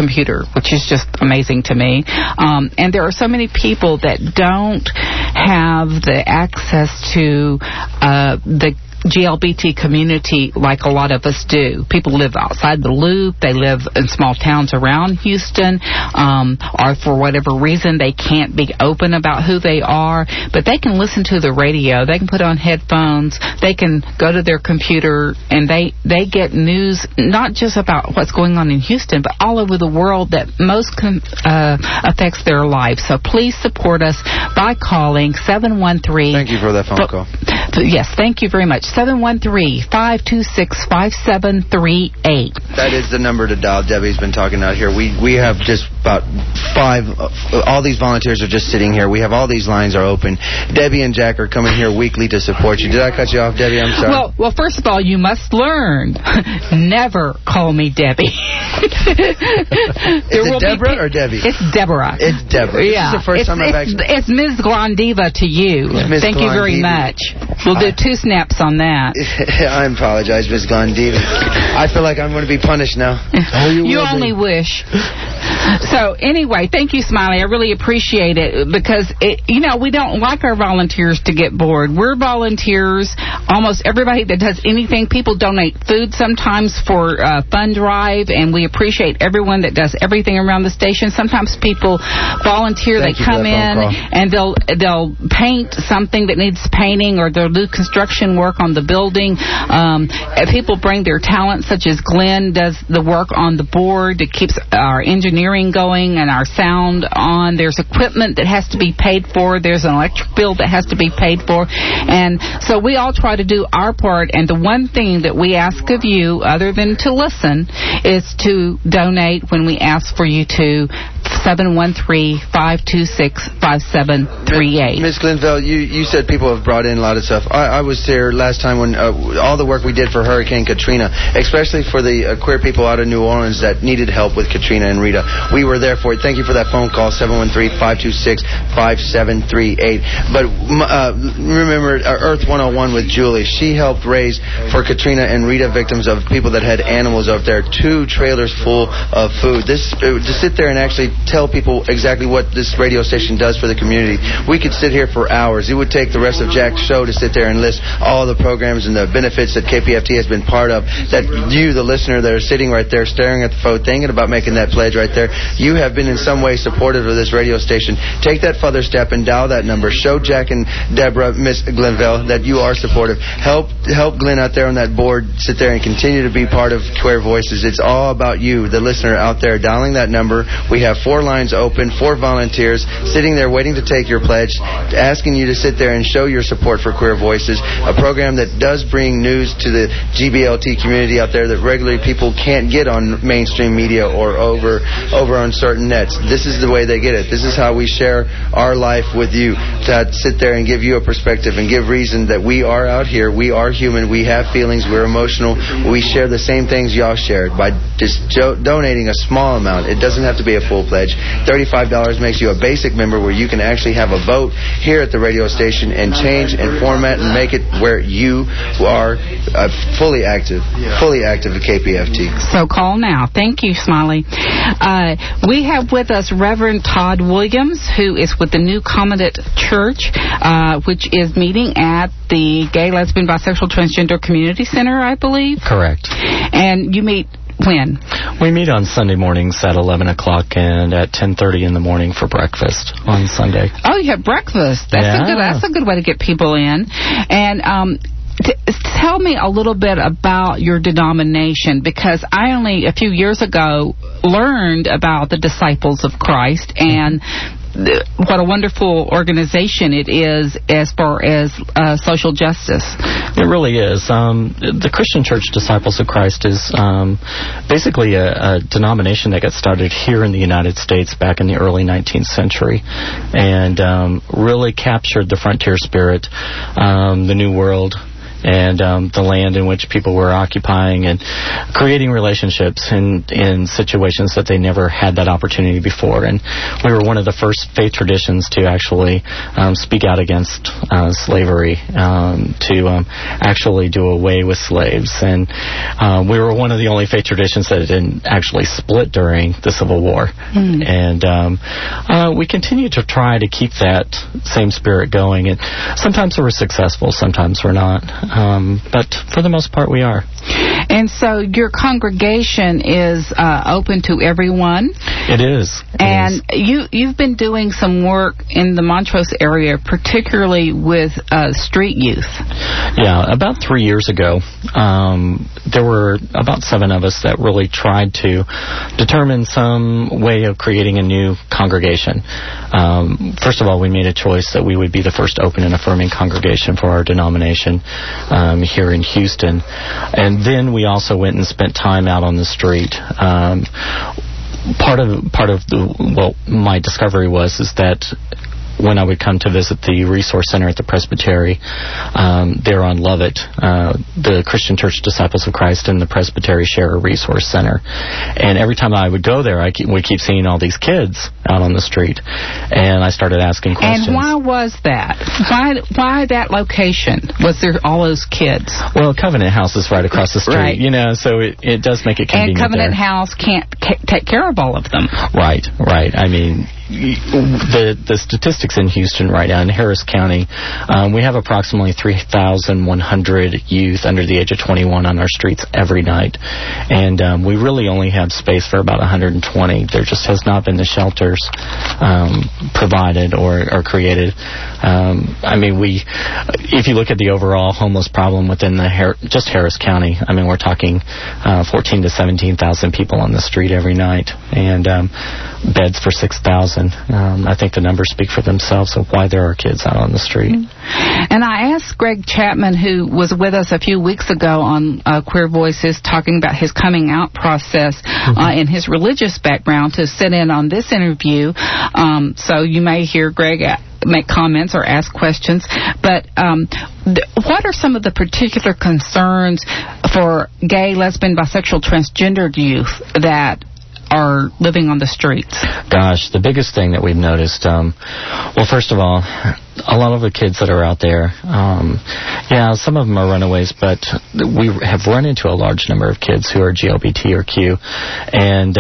computer, which is just amazing to me. And there are so many people that don't have the access to the GLBT community like a lot of us do. People live outside the loop. They live in small towns around Houston, or for whatever reason they can't be open about who they are, but they can listen to the radio. They can put on headphones. They can go to their computer, and they get news not just about what's going on in Houston, but all over the world that most affects their lives. So please support us by calling 713. Thank you for that phone call. Yes, thank you very much. 713-526-5738. That is the number to dial. Debbie's been talking out here. We have just about 5. All these volunteers are just sitting here. We have all these lines are open. Debbie and Jack are coming here weekly to support you. Did I cut you off, Debbie? I'm sorry. Well, first of all, you must learn. Never call me Debbie. Is it Deborah or Debbie? It's Deborah. It's Deborah. Yeah. This is the first time I've actually... It's Ms. Glondiva to you. Thank you very much. We'll do 2 snaps on that. I apologize, Ms. Glondiva. I feel like I'm going to be punished now. You only wish. So anyway, thank you, Smiley. I really appreciate it because, we don't like our volunteers to get bored. We're volunteers. Almost everybody that does anything, people donate food sometimes for fund drive, and we appreciate everyone that does everything around the station. Sometimes people volunteer. They come in and they'll paint something that needs painting, or they'll do construction work on the building. People bring their talents, such as Glenn does the work on the board that keeps our engineering going and our sound on. There's equipment that has to be paid for. There's an electric bill that has to be paid for. And so we all try to do our part. And the one thing that we ask of you, other than to listen, is to donate when we ask for you to. 713-526-5738. Ms. Glenville, you said people have brought in a lot of stuff. I was there last time when all the work we did for Hurricane Katrina, especially for the queer people out of New Orleans that needed help with Katrina and Rita. We were there for it. Thank you for that phone call, 713-526-5738. But remember Earth 101 with Julie. She helped raise for Katrina and Rita victims of people that had animals up there, 2 trailers full of food. To sit there and actually tell people exactly what this radio station does for the community. We could sit here for hours. It would take the rest of Jack's show to sit there and list all the programs and the benefits that KPFT has been part of, that you, the listener that are sitting right there staring at the phone, thinking about making that pledge right there, you have been in some way supportive of this radio station. Take that further step and dial that number. Show Jack and Deborah, Miss Glenville, that you are supportive. Help Glenn out there on that board sit there and continue to be part of Queer Voices. It's all about you, the listener out there, dialing that number. We have 4 lines open, 4 volunteers sitting there waiting to take your pledge, asking you to sit there and show your support for Queer Voices, a program that does bring news to the GBLT community out there that regularly people can't get on mainstream media or over on certain nets. This is the way they get it. This is how we share our life with you, to sit there and give you a perspective and give reason that we are out here, we are human, we have feelings, we're emotional, we share the same things y'all shared by just donating a small amount. It doesn't have to be a full pledge. $35 makes you a basic member where you can actually have a vote here at the radio station and change and format and make it where you are fully active at KPFT. So call now. Thank you, Smiley. We have with us Reverend Todd Williams, who is with the New Covenant Church, which is meeting at the Gay, Lesbian, Bisexual, Transgender Community Center, I believe. Correct. And you meet when? We meet on Sunday mornings at 11 o'clock and at 10:30 in the morning for breakfast on Sunday. Oh, you have breakfast. That's a good way to get people in. And tell me a little bit about your denomination, because I only a few years ago learned about the Disciples of Christ and what a wonderful organization it is as far as social justice. It really is. The Christian Church Disciples of Christ is basically a denomination that got started here in the United States back in the early 19th century and really captured the frontier spirit, the New World, and the land in which people were occupying, and creating relationships in situations that they never had that opportunity before. And we were one of the first faith traditions to actually speak out against slavery, to actually do away with slaves. And we were one of the only faith traditions that didn't actually split during the Civil War. And we continue to try to keep that same spirit going. And sometimes we're successful, sometimes we're not. But for the most part, we are. And so your congregation is open to everyone? It is. And you've been doing some work in the Montrose area, particularly with street youth. Yeah, about 3 years ago, there were about 7 of us that really tried to determine some way of creating a new congregation. First of all, we made a choice that we would be the first open and affirming congregation for our denomination here in Houston. And then we also went and spent time out on the street. Part of my discovery is that when I would come to visit the Resource Center at the Presbytery, there on Lovett, the Christian Church Disciples of Christ and the Presbytery share a Resource Center. And every time I would go there, we keep seeing all these kids out on the street. And I started asking questions. And why was that? Why that location? Was there all those kids? Well, Covenant House is right across the street, right. So it does make it convenient. And Covenant House can't take care of all of them. Right. I mean, the statistics in Houston right now, in Harris County, we have approximately 3,100 youth under the age of 21 on our streets every night. And we really only have space for about 120. There just has not been the shelters provided or created. I mean, if you look at the overall homeless problem within just Harris County, I mean, we're talking 14 to 17,000 people on the street every night, and beds for 6,000. I think the numbers speak for themselves of why there are kids out on the street. And I asked Greg Chapman, who was with us a few weeks ago on Queer Voices, talking about his coming out process and his religious background, to sit in on this interview. So you may hear Greg make comments or ask questions. But what are some of the particular concerns for gay, lesbian, bisexual, transgendered youth that are living on the streets? Gosh, the biggest thing that we've noticed, well, first of all, a lot of the kids that are out there, some of them are runaways, but we have run into a large number of kids who are GLBT or Q, and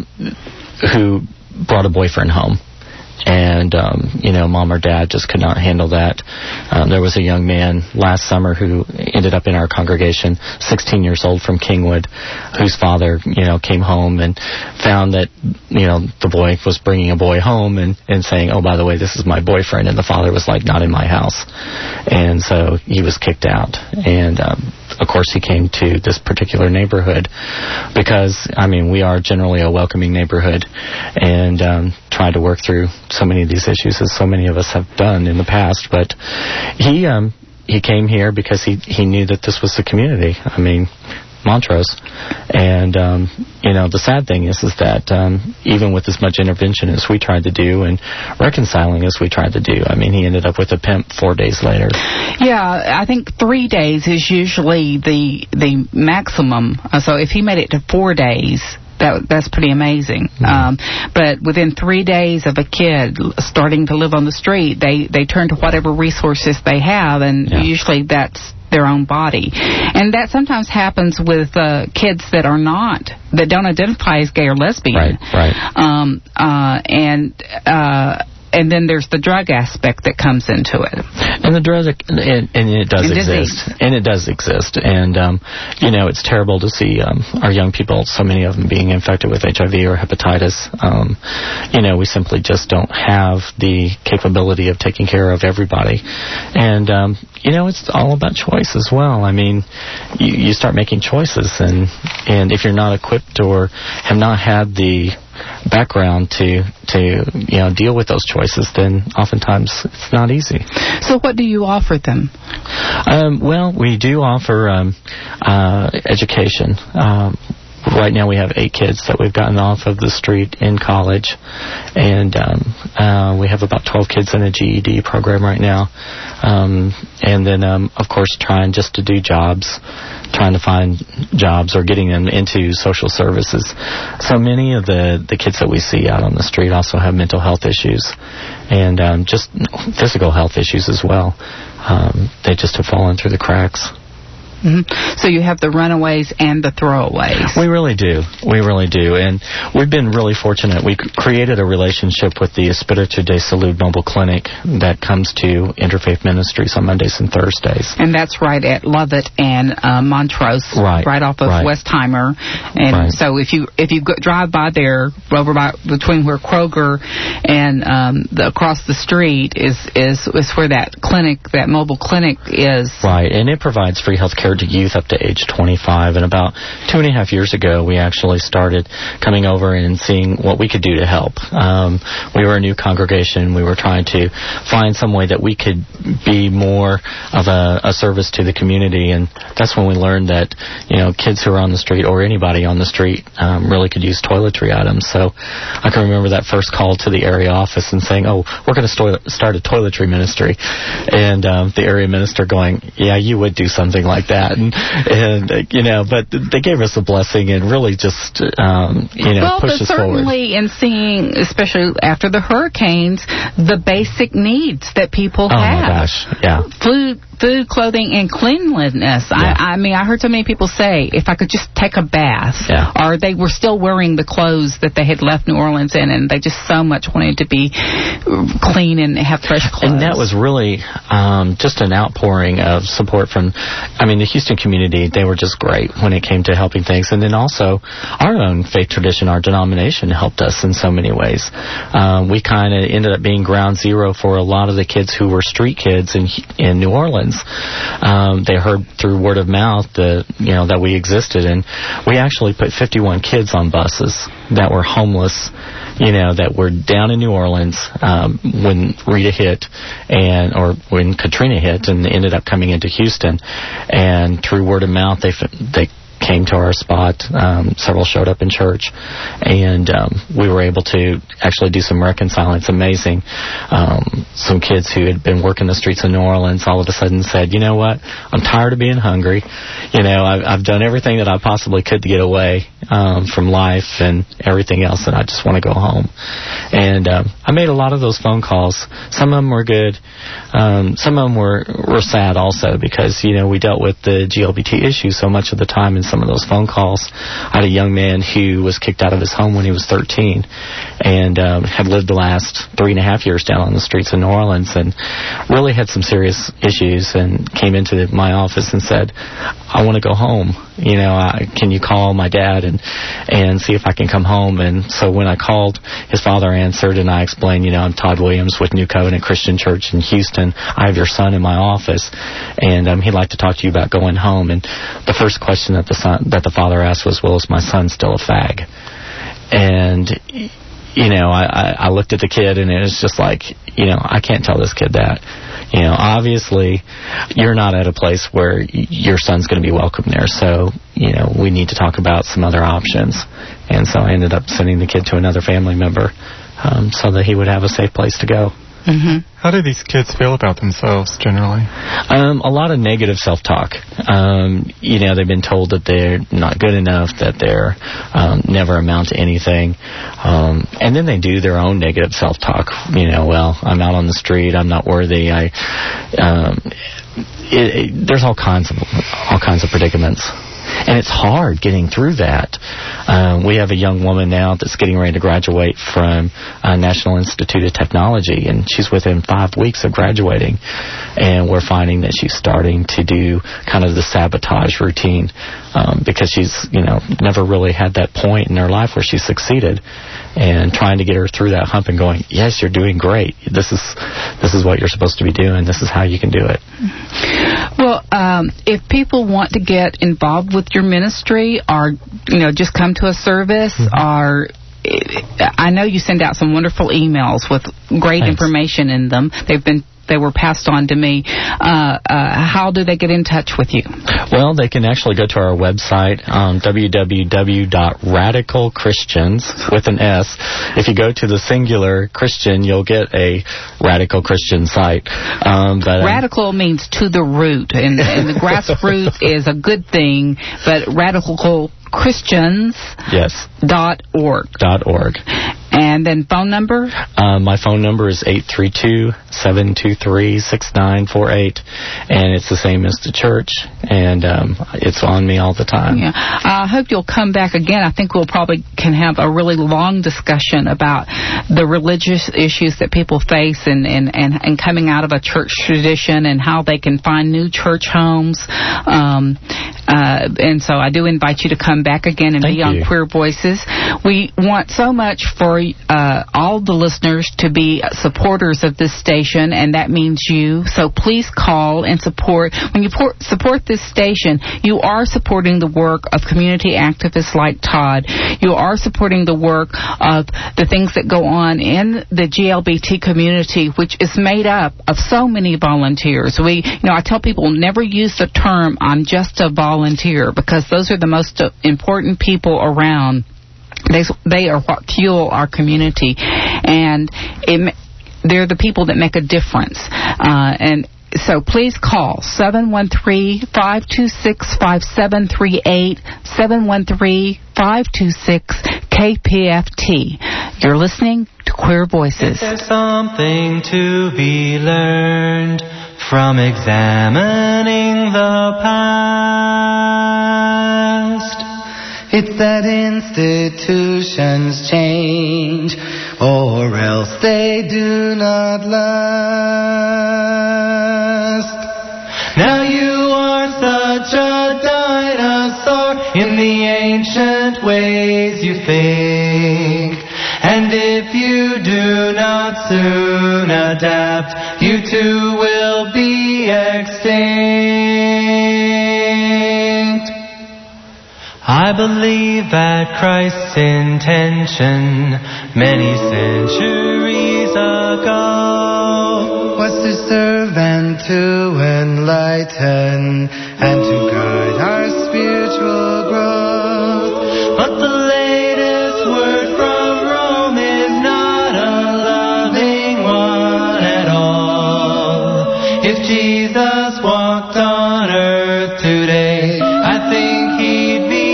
who brought a boyfriend home. And, mom or dad just could not handle that. There was a young man last summer who ended up in our congregation, 16 years old, from Kingwood, whose father, came home and found that, the boy was bringing a boy home and saying, oh, by the way, this is my boyfriend. And the father was like, not in my house. And so he was kicked out. And, of course, he came to this particular neighborhood because, we are generally a welcoming neighborhood, and try to work through so many of these issues as so many of us have done in the past. But he came here because he knew that this was the community. Montrose. And, the sad thing is that even with as much intervention as we tried to do and reconciling as we tried to do, he ended up with a pimp 4 days later. Yeah, I think 3 days is usually the maximum. So if he made it to 4 days, that's pretty amazing. But within 3 days of a kid starting to live on the street, they turn to whatever resources they have, and usually that's their own body. And that sometimes happens with kids that don't identify as gay or lesbian. Right. And then there's the drug aspect that comes into it. And the drug, and it does exist. And it does exist. And, it's terrible to see our young people, so many of them being infected with HIV or hepatitis. We simply just don't have the capability of taking care of everybody. And, it's all about choice as well. You start making choices, and if you're not equipped or have not had the background to deal with those choices, then oftentimes it's not easy. So what do you offer them? Well, we do offer education. right now we have 8 kids that we've gotten off of the street in college, and we have about 12 kids in a GED program right now. And then, of course, trying just to do jobs, trying to find jobs or getting them into social services. So many of the kids that we see out on the street also have mental health issues and just physical health issues as well. They just have fallen through the cracks. Mm-hmm. So you have the runaways and the throwaways. We really do. We really do. And we've been really fortunate. We created a relationship with the Espiritu de Salud Mobile Clinic that comes to Interfaith Ministries on Mondays and Thursdays. And that's right at Lovett and Montrose, right off of Westheimer. And so if you drive by there, over by between where Kroger and across the street is where that clinic, that mobile clinic is. Right, and it provides free health care to youth up to age 25, and about 2.5 years ago we actually started coming over and seeing what we could do to help. We were a new congregation. We were trying to find some way that we could be more of a service to the community, and that's when we learned that kids who are on the street or anybody on the street really could use toiletry items. So I can remember that first call to the area office and saying, we're going to start a toiletry ministry, and the area minister going, yeah, you would do something like that. And but they gave us a blessing and really just pushed us forward. Certainly in seeing, especially after the hurricanes, the basic needs that people have. Oh my gosh, yeah. Food, clothing, and cleanliness. Yeah. I heard so many people say, if I could just take a bath, or they were still wearing the clothes that they had left New Orleans in, and they just so much wanted to be clean and have fresh clothes. And that was really just an outpouring of support from, the Houston community. They were just great when it came to helping things. And then also, our own faith tradition, our denomination, helped us in so many ways. We kind of ended up being ground zero for a lot of the kids who were street kids in New Orleans. They heard through word of mouth that we existed, and we actually put 51 kids on buses that were homeless, that were down in New Orleans when Rita hit or when Katrina hit, and ended up coming into Houston. And through word of mouth, they came to our spot. Several showed up in church, and we were able to actually do some reconciling. It's amazing. Some kids who had been working the streets of New Orleans all of a sudden said, you know what, I'm tired of being hungry. I've done everything that I possibly could to get away from life and everything else, and I just want to go home. And I made a lot of those phone calls. Some of them were good. Some of them were sad also, because we dealt with the GLBT issue so much of the time in some of those phone calls. I had a young man who was kicked out of his home when he was 13 and had lived the last 3.5 years down on the streets of New Orleans and really had some serious issues, and came into my office and said, I want to go home. Can you call my dad and see if I can come home? And so when I called, his father answered, and I explained, I'm Todd Williams with New Covenant Christian Church in Houston. I have your son in my office, and he'd like to talk to you about going home. And the first question that the father asked was, well, is my son still a fag? And I looked at the kid, and it was just like, I can't tell this kid that. Obviously, you're not at a place where your son's going to be welcome there. So, we need to talk about some other options. And so I ended up sending the kid to another family member so that he would have a safe place to go. Mm-hmm. How do these kids feel about themselves generally? A lot of negative self-talk. They've been told that they're not good enough, that they're never amount to anything. And then they do their own negative self-talk. Well, I'm out on the street, I'm not worthy. There's all kinds of predicaments. And it's hard getting through that. We have a young woman now that's getting ready to graduate from National Institute of Technology, and she's within 5 weeks of graduating. And we're finding that she's starting to do kind of the sabotage routine because she's, never really had that point in her life where she succeeded. And trying to get her through that hump and going, yes, you're doing great. This is what you're supposed to be doing. This is how you can do it. Well, if people want to get involved with your ministry, or just come to a service, or I know you send out some wonderful emails with great information in them. They've been they were passed on to me. How do they get in touch with you? Well, they can actually go to our website, www.radicalchristians, with an S. If you go to the singular Christian, you'll get a Radical Christian site. Radical means to the root, and the grassroots is a good thing, but Radical Christians. Yes. .org. And then phone number? My phone number is 832-723-6948, and it's the same as the church, and it's on me all the time. Yeah. I hope you'll come back again. I think we'll probably can have a really long discussion about the religious issues that people face and coming out of a church tradition and how they can find new church homes. And so I do invite you to come back again and be on Queer Voices. We want so much for all the listeners to be supporters of this station, and that means you. So please call and support. When you support this station, you are supporting the work of community activists like Todd. You are supporting the work of the things that go on in the GLBT community, which is made up of so many volunteers. I tell people never use the term "I'm just a volunteer," because those are the most important people around. They are what fuel our community, and they're the people that make a difference. And so please call 713-526-5738, 713-526-KPFT. You're listening to Queer Voices. There's something to be learned from examining the past. It's that institutions change, or else they do not last. Now you are such a dinosaur in the ancient ways you think, and if you do not soon adapt, you too will be extinct. I believe that Christ's intention many centuries ago was to serve and to enlighten and to guide our spiritual growth. But the latest word from Rome is not a loving one at all. If Jesus walked on earth today, I think he'd be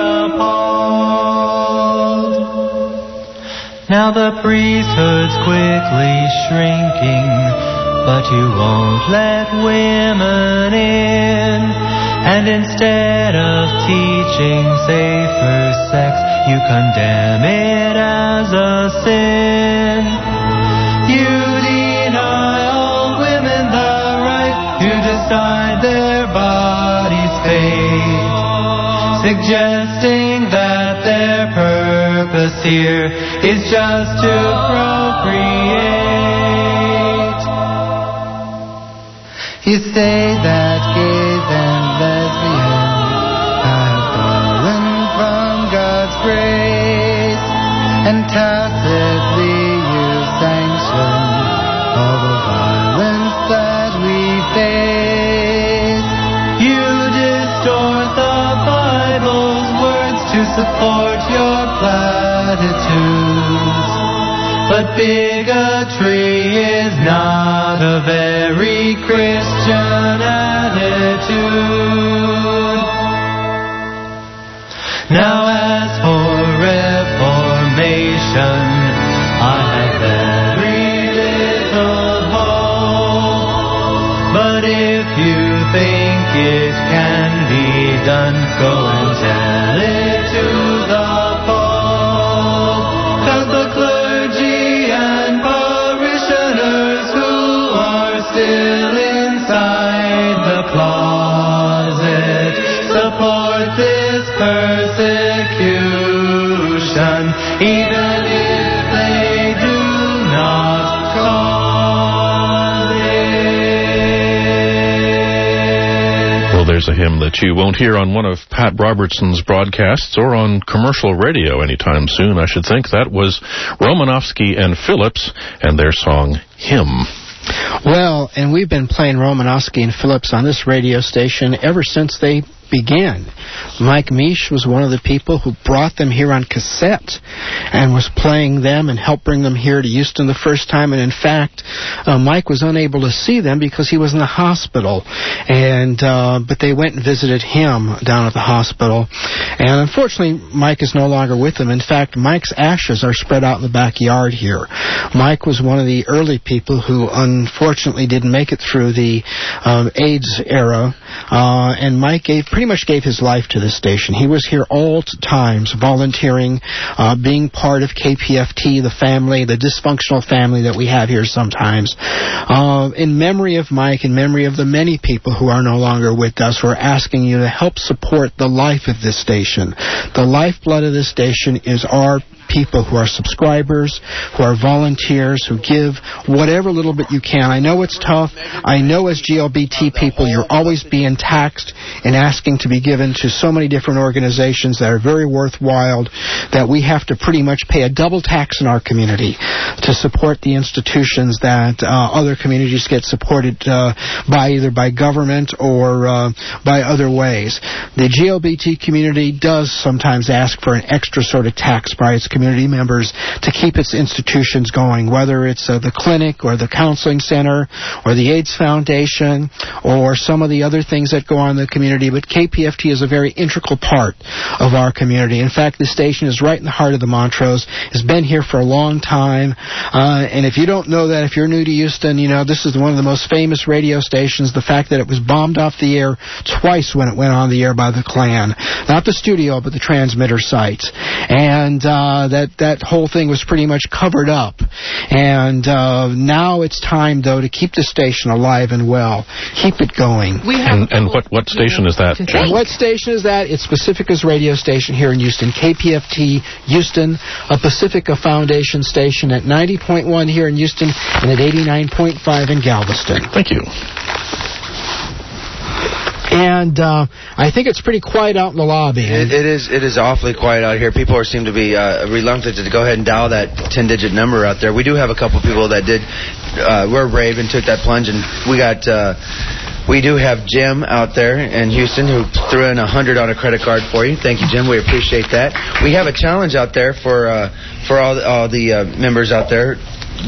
now the priesthood's quickly shrinking, but you won't let women in. And instead of teaching safer sex, you condemn it as a sin. You deny all women the right to decide their body's fate, suggesting that their purpose here is just to procreate. You say that gays and lesbians have fallen from God's grace, and tacitly you sanction all the violence that we face. You distort the Bible's words to support your platitudes, but bigotry is not a very Christian attitude. Now as for reformation, I have very little hope, but if you think it can be done, go and tell it to the Pope, 'cause the clergy and parishioners who are still inside the closet support this persecution, even if they do not cause it. Well, there's a hymn that you won't hear on one of Pat Robertson's broadcasts or on commercial radio anytime soon, I should think. That was Romanofsky and Phillips and their song, Hymn. Well, and we've been playing Romanowski and Phillips on this radio station ever since they began. Mike Misch was one of the people who brought them here on cassette and was playing them and helped bring them here to Houston the first time. And in fact, Mike was unable to see them because he was in the hospital. And but they went and visited him down at the hospital. And unfortunately, Mike is no longer with them. In fact, Mike's ashes are spread out in the backyard here. Mike was one of the early people who unfortunately didn't make it through the AIDS era. And Mike pretty much gave his life to this station. He was here all times, volunteering, being part of KPFT, the family, the dysfunctional family that we have here sometimes. In memory of Mike, in memory of the many people who are no longer with us, we're asking you to help support the life of this station. The lifeblood of this station is our people who are subscribers, who are volunteers, who give whatever little bit you can. I know it's tough. I know as GLBT people you're always being taxed and asking to be given to so many different organizations that are very worthwhile that we have to pretty much pay a double tax in our community to support the institutions that other communities get supported by either by government or by other ways. The GLBT community does sometimes ask for an extra sort of tax by its community members to keep its institutions going, whether it's the clinic or the counseling center or the AIDS Foundation or some of the other things that go on in the community. But KPFT is a very integral part of our community. In fact, this station is right in the heart of the Montrose. It's been here for a long time. And if you don't know that, if you're new to Houston, you know, this is one of the most famous radio stations. The fact that it was bombed off the air twice when it went on the air by the Klan. Not the studio, but the transmitter sites. And that whole thing was pretty much covered up. And now it's time, though, to keep the station alive and well. Keep it going. And what station is that, Jim? What station is that? It's Pacifica's radio station here in Houston, KPFT Houston, a Pacifica Foundation station at 90.1 here in Houston and at 89.5 in Galveston. Thank you. And I think it's pretty quiet out in the lobby. It is awfully quiet out here. People seem to be reluctant to go ahead and dial that 10-digit number out there. We do have a couple people that were brave and took that plunge, and we do have Jim out there in Houston who threw in $100 on a credit card for you. Thank you, Jim. We appreciate that. We have a challenge out there for all the members out there.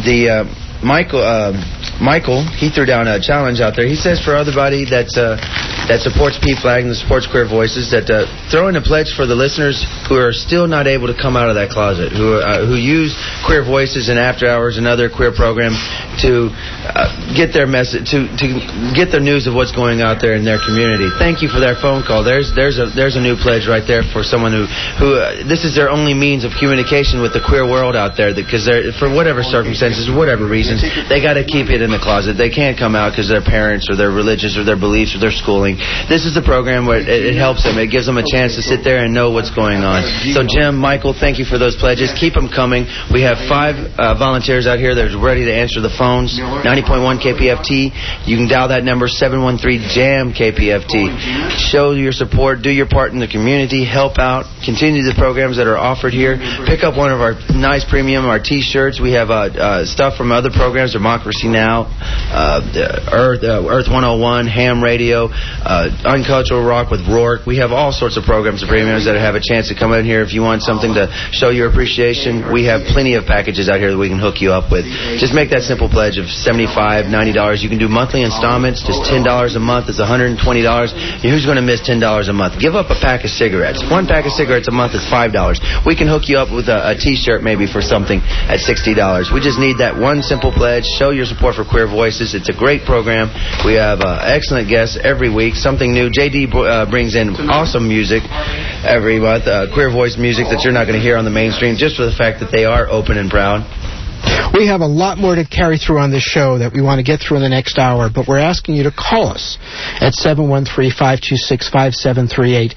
Michael, he threw down a challenge out there. He says for everybody that supports PFLAG and supports Queer Voices, that throw in a pledge for the listeners who are still not able to come out of that closet, who use Queer Voices and After Hours and other queer programs to get their message, to get the news of what's going out there in their community. Thank you for that phone call. There's a new pledge right there for someone who this is their only means of communication with the queer world out there, because for whatever circumstances, whatever reasons, they got to keep it in the closet. They can't come out because their parents or their religious or their beliefs or their schooling. This is the program where it helps them. It gives them a chance to sit there and know what's going on. So Jim, Michael, thank you for those pledges. Keep them coming. We have 5 volunteers out here that are ready to answer the phones. 90.1 KPFT. You can dial that number, 713-JAM-KPFT. Show your support. Do your part in the community. Help out. Continue the programs that are offered here. Pick up one of our nice premium, our T-shirts. We have stuff from other programs, Democracy Now!, Earth 101, Ham Radio, Uncultural Rock with Rourke. We have all sorts of programs and premiums that have a chance to come in here. If you want something to show your appreciation, we have plenty of packages out here that we can hook you up with. Just make that simple pledge of $75, $90. You can do monthly installments. Just $10 a month is $120. Who's going to miss $10 a month? Give up a pack of cigarettes. One pack of cigarettes a month is $5. We can hook you up with a T-shirt maybe for something at $60. We just need that one simple pledge. Show your support for Queer Voices. It's a great program. We have excellent guests every week. Something new. JD brings in awesome music every month. Queer voice music that you're not going to hear on the mainstream, just for the fact that they are open and proud. We have a lot more to carry through on this show that we want to get through in the next hour, but we're asking you to call us at 713-526-5738,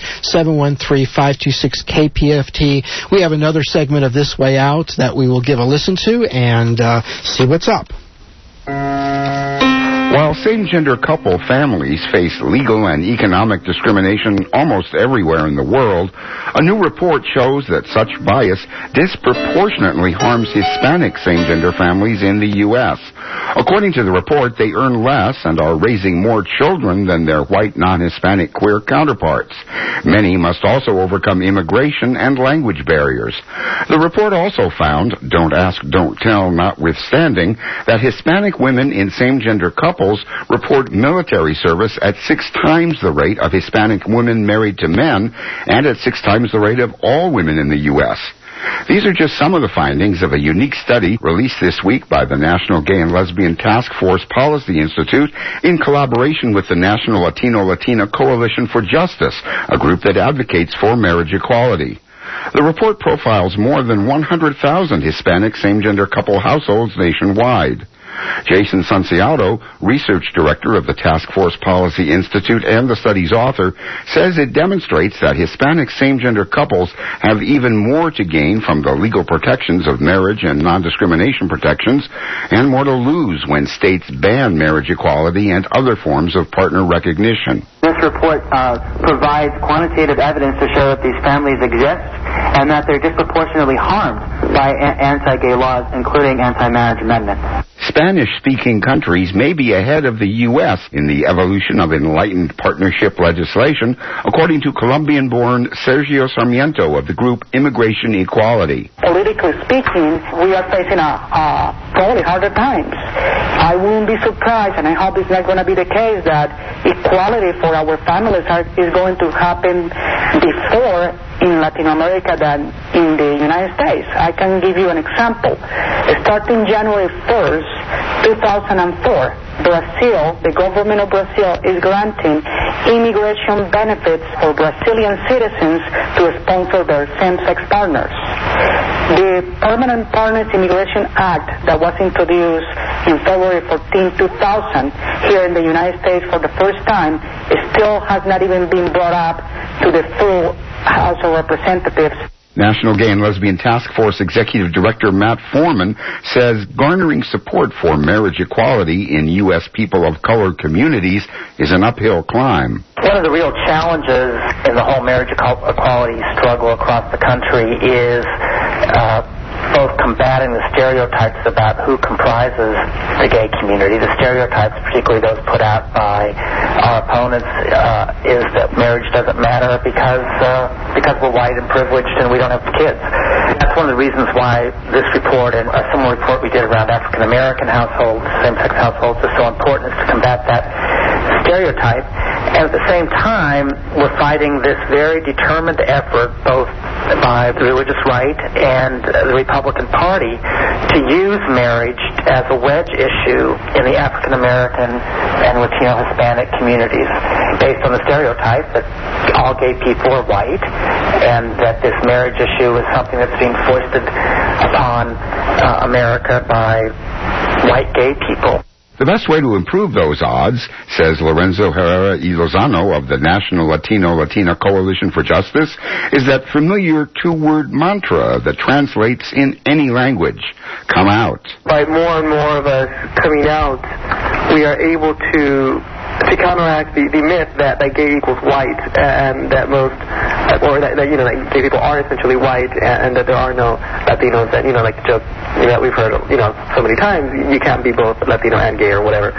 713-526-KPFT. We have another segment of This Way Out that we will give a listen to and see what's up. While same-gender couple families face legal and economic discrimination almost everywhere in the world, a new report shows that such bias disproportionately harms Hispanic same-gender families in the U.S. According to the report, they earn less and are raising more children than their white non-Hispanic queer counterparts. Many must also overcome immigration and language barriers. The report also found, don't ask, don't tell notwithstanding, that Hispanic women in same-gender couples report military service at 6 times the rate of Hispanic women married to men and at 6 times the rate of all women in the U.S. These are just some of the findings of a unique study released this week by the National Gay and Lesbian Task Force Policy Institute in collaboration with the National Latino-Latina Coalition for Justice, a group that advocates for marriage equality. The report profiles more than 100,000 Hispanic same-gender couple households nationwide. Jason Sunciato, research director of the Task Force Policy Institute and the study's author, says it demonstrates that Hispanic same-gender couples have even more to gain from the legal protections of marriage and non-discrimination protections and more to lose when states ban marriage equality and other forms of partner recognition. This report provides quantitative evidence to show that these families exist and that they're disproportionately harmed by anti-gay laws, including anti-marriage amendments. Spanish-speaking countries may be ahead of the U.S. in the evolution of enlightened partnership legislation, according to Colombian-born Sergio Sarmiento of the group Immigration Equality. Politically speaking, we are facing probably harder times. I wouldn't be surprised, and I hope it's not going to be the case, that equality for our families is going to happen before in Latin America than in the United States. I can give you an example. Starting January 1st, 2004, Brazil, the government of Brazil, is granting immigration benefits for Brazilian citizens to sponsor their same-sex partners. The Permanent Partners Immigration Act that was introduced in February 14, 2000, here in the United States for the first time, still has not even been brought up to the full House of Representatives. National Gay and Lesbian Task Force Executive Director Matt Foreman says garnering support for marriage equality in U.S. people of color communities is an uphill climb. One of the real challenges in the whole marriage equality struggle across the country is both combating the stereotypes about who comprises the gay community. The stereotypes, particularly those put out by our opponents, is that marriage doesn't matter because we're white and privileged and we don't have kids. That's one of the reasons why this report and a similar report we did around African American households, same-sex households, is so important, is to combat that stereotype. And at the same time, we're fighting this very determined effort, both by the religious right and the Republican Party, to use marriage as a wedge issue in the African American and Latino Hispanic communities, based on the stereotype that all gay people are white and that this marriage issue is something that's being foisted upon America by white gay people. The best way to improve those odds, says Lorenzo Herrera y Lozano of the National Latino-Latina Coalition for Justice, is that familiar two-word mantra that translates in any language: come out. By more and more of us coming out, we are able to counteract the myth that gay equals white, and that that gay people are essentially white, and that there are no Latinos, and like the joke that we've heard so many times, you can't be both Latino and gay or whatever.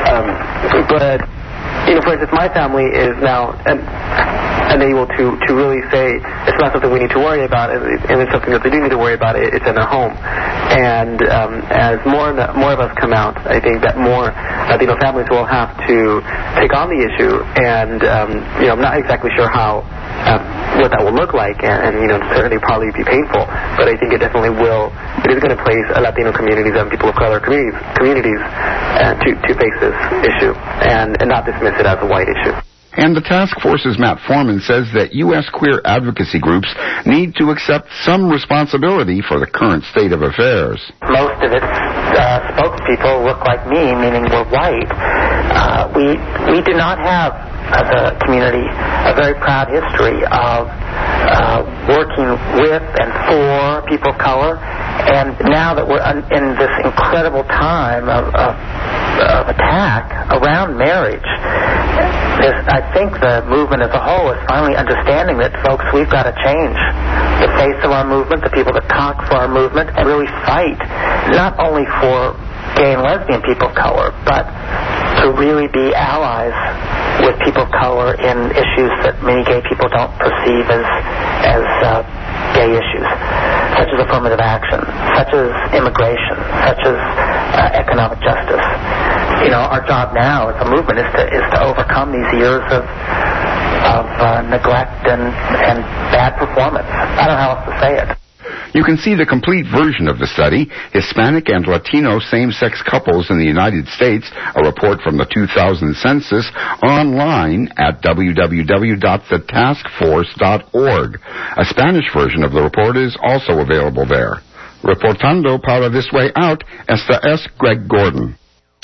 But for instance, my family is now unable to really say it's not something we need to worry about, and it's something that they do need to worry about. It's in their home, and as more of us come out, I think that more Latino families will have to take on the issue, and I'm not exactly sure what that will look like, and certainly probably be painful, but I think it definitely will. It is going to place Latino communities and people of color communities to face this issue and not dismiss it as a white issue. And the task force's Matt Foreman says that U.S. queer advocacy groups need to accept some responsibility for the current state of affairs. Most of its spokespeople look like me, meaning we're white. We do not have, as a community, a very proud history of working with and for people of color And now that we're in this incredible time of attack around marriage, I think the movement as a whole is finally understanding that, folks, we've got to change the face of our movement, the people that talk for our movement, and really fight not only for gay and lesbian people of color, but to really be allies with people of color in issues that many gay people don't perceive as gay issues, such as affirmative action, such as immigration, such as economic justice. You know, our job now as a movement is to overcome these years of neglect and bad performance. I don't know how else to say it. You can see the complete version of the study, Hispanic and Latino Same-Sex Couples in the United States, a report from the 2000 census, online at www.thetaskforce.org. A Spanish version of the report is also available there. Reportando para This Way Out, esta es Greg Gordon.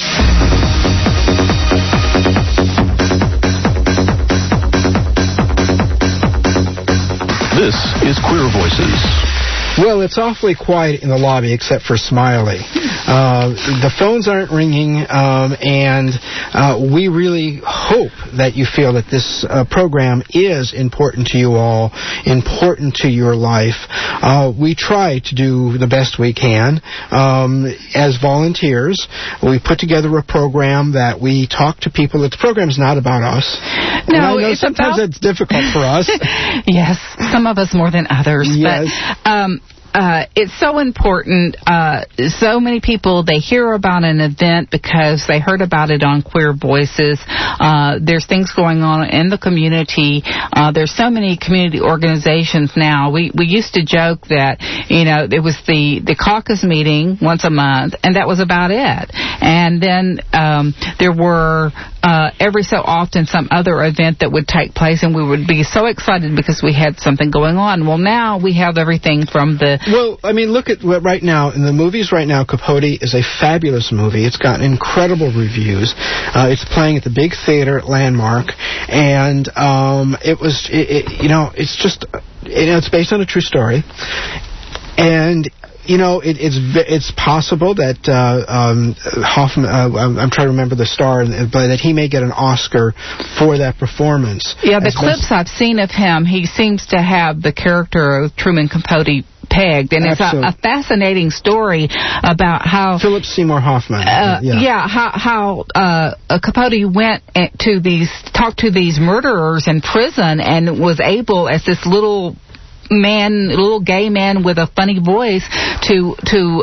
This is Queer Voices. Well, it's awfully quiet in the lobby except for Smiley. The phones aren't ringing, and we really hope that you feel that this program is important to you all, important to your life. We try to do the best we can. As volunteers, we put together a program that we talk to people. The program's not about us. No, I know it's sometimes it's difficult for us. Yes, some of us more than others. Yes. But it's so important. So many people, they hear about an event because they heard about it on Queer Voices. There's things going on in the community. There's so many community organizations now. We used to joke that, you know, it was the caucus meeting once a month, and that was about it. And then there were every so often some other event that would take place, and we would be so excited because we had something going on. Well, now we have everything from the... Well, I mean, look at what right now, in the movies right now, Capote is a fabulous movie. It's gotten incredible reviews. It's playing at the big theater at Landmark, and it's just, it's based on a true story. And... you know, it's possible that Hoffman, I'm trying to remember the star, but that he may get an Oscar for that performance. Yeah, the clips I've seen of him, he seems to have the character of Truman Capote pegged, and it's a fascinating story about how Philip Seymour Hoffman. How Capote went talked to these murderers in prison and was able, as this little gay man with a funny voice, to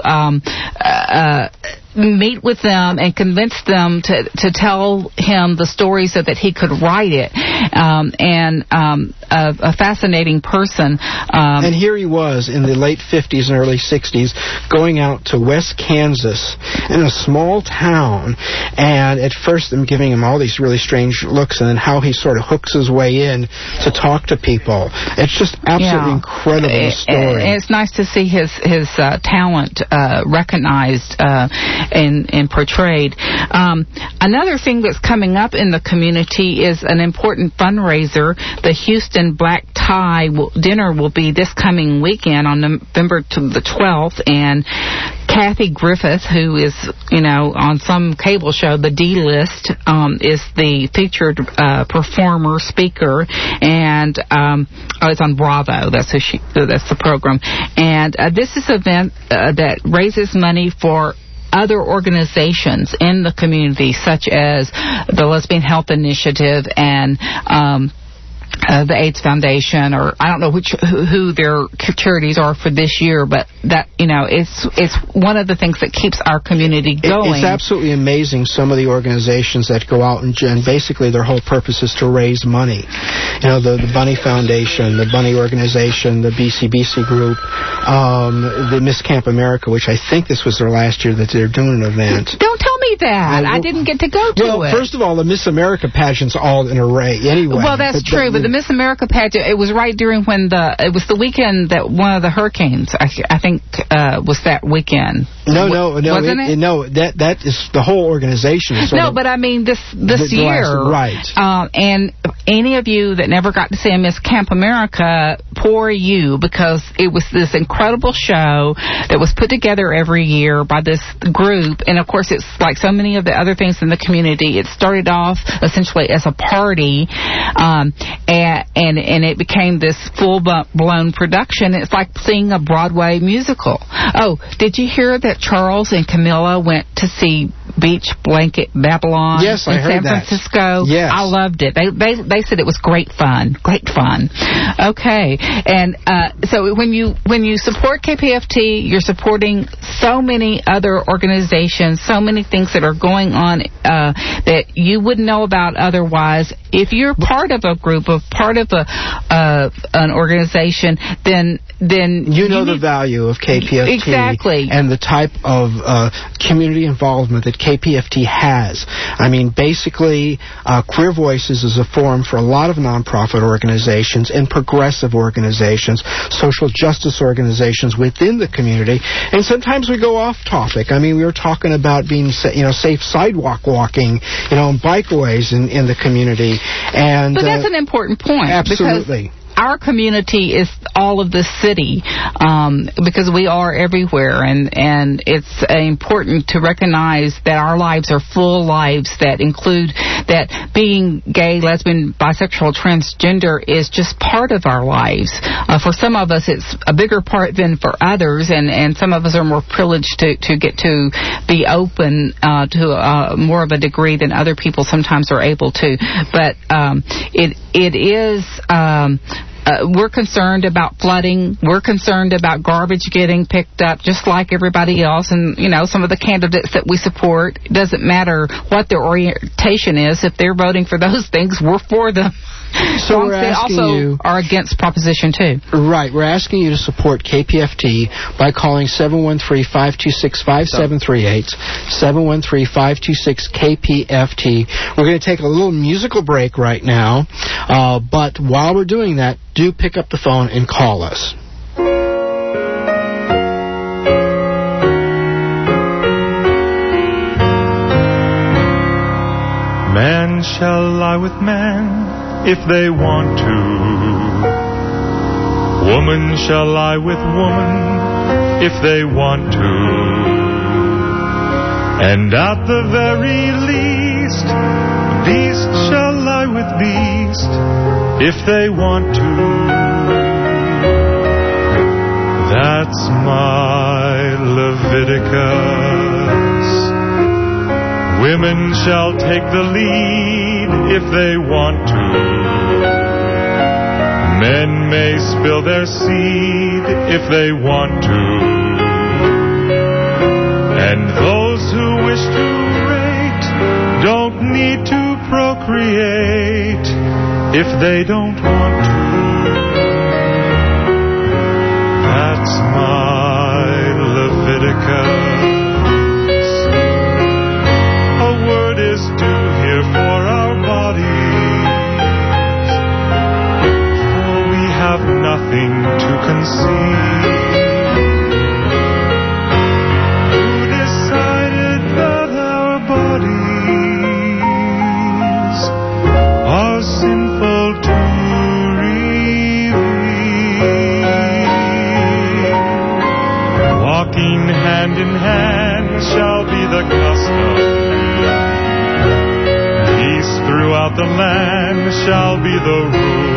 meet with them and convince them to tell him the story so that he could write it. A fascinating person. And here he was in the late 50s and early 60s going out to West Kansas in a small town, and at first them giving him all these really strange looks, and then how he sort of hooks his way in to talk to people. It's just absolutely incredible story. It's nice to see his talent recognized and portrayed. Another thing that's coming up in the community is an important fundraiser. The Houston Black Tie Dinner will be this coming weekend on November the 12th, and Kathy Griffith, who is, on some cable show, the D-List, is the featured performer, speaker, and it's on Bravo. That's the program. And this is an event that raises money for other organizations in the community, such as the Lesbian Health Initiative and the AIDS Foundation, or I don't know who their charities are for this year, but that it's one of the things that keeps our community going. It's absolutely amazing, some of the organizations that go out and basically their whole purpose is to raise money. The Bunny Foundation, the Bunny Organization, the BCBC Group, the Miss Camp America, which I think this was their last year that they're doing an event. Don't tell me that. I didn't get to go to it. Well, first of all, the Miss America pageant's all an array anyway. Well, that's true, but the Miss America pageant, it was right during when it was the weekend that one of the hurricanes, I think, was that weekend. No, wasn't it? No, that is the whole organization. No, but I mean this year. Right. And any of you that never got to see a Miss Camp America, poor you, because it was this incredible show that was put together every year by this group. And, of course, it's like so many of the other things in the community. It started off essentially as a party, and it became this full-blown production. It's like seeing a Broadway musical. Oh, did you hear that Charles and Camilla went to see Beach Blanket Babylon in San Francisco? Yes. I loved it. They said it was great fun. Great fun. Okay. And so when you support KPFT, you're supporting so many other organizations, so many things that are going on that you wouldn't know about otherwise. If you're part of a group, part of an organization, then you know the value of KPFT. Exactly. And the type of community involvement that KPFT has. I mean, basically, Queer Voices is a forum for a lot of nonprofit organizations and progressive organizations, social justice organizations within the community. And sometimes we go off topic. I mean, we were talking about being, safe sidewalk walking, and bikeways in the community. And but that's an important point. Absolutely. Our community is all of the city, because we are everywhere, and it's important to recognize that our lives are full lives that include that being gay, lesbian, bisexual, transgender is just part of our lives. For some of us, it's a bigger part than for others, and some of us are more privileged to get to be open to more of a degree than other people sometimes are able to. But it is. We're concerned about flooding. We're concerned about garbage getting picked up just like everybody else. And, some of the candidates that we support, it doesn't matter what their orientation is. If they're voting for those things, we're for them. So we're they asking also you, are against Proposition 2. Right. We're asking you to support KPFT by calling 713-526-5738, 713-526-KPFT. We're going to take a little musical break right now, but while we're doing that, do pick up the phone and call us. Man shall lie with man if they want to. Woman shall lie with woman if they want to. And at the very least, beast shall lie with beast if they want to. That's my Leviticus. Women shall take the lead if they want to. Men may spill their seed if they want to. And those who wish to rate don't need to procreate if they don't want to. That's my Leviticus. Nothing to concede. Who decided that our bodies are sinful to reveal? Walking hand in hand shall be the custom. Peace throughout the land shall be the rule.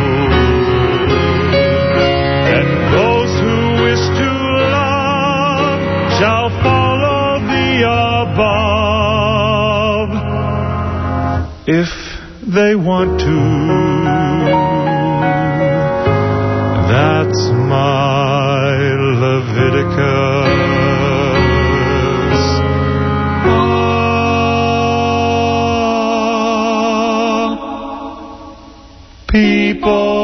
Those who wish to love shall follow the above if they want to. That's my Leviticus. People.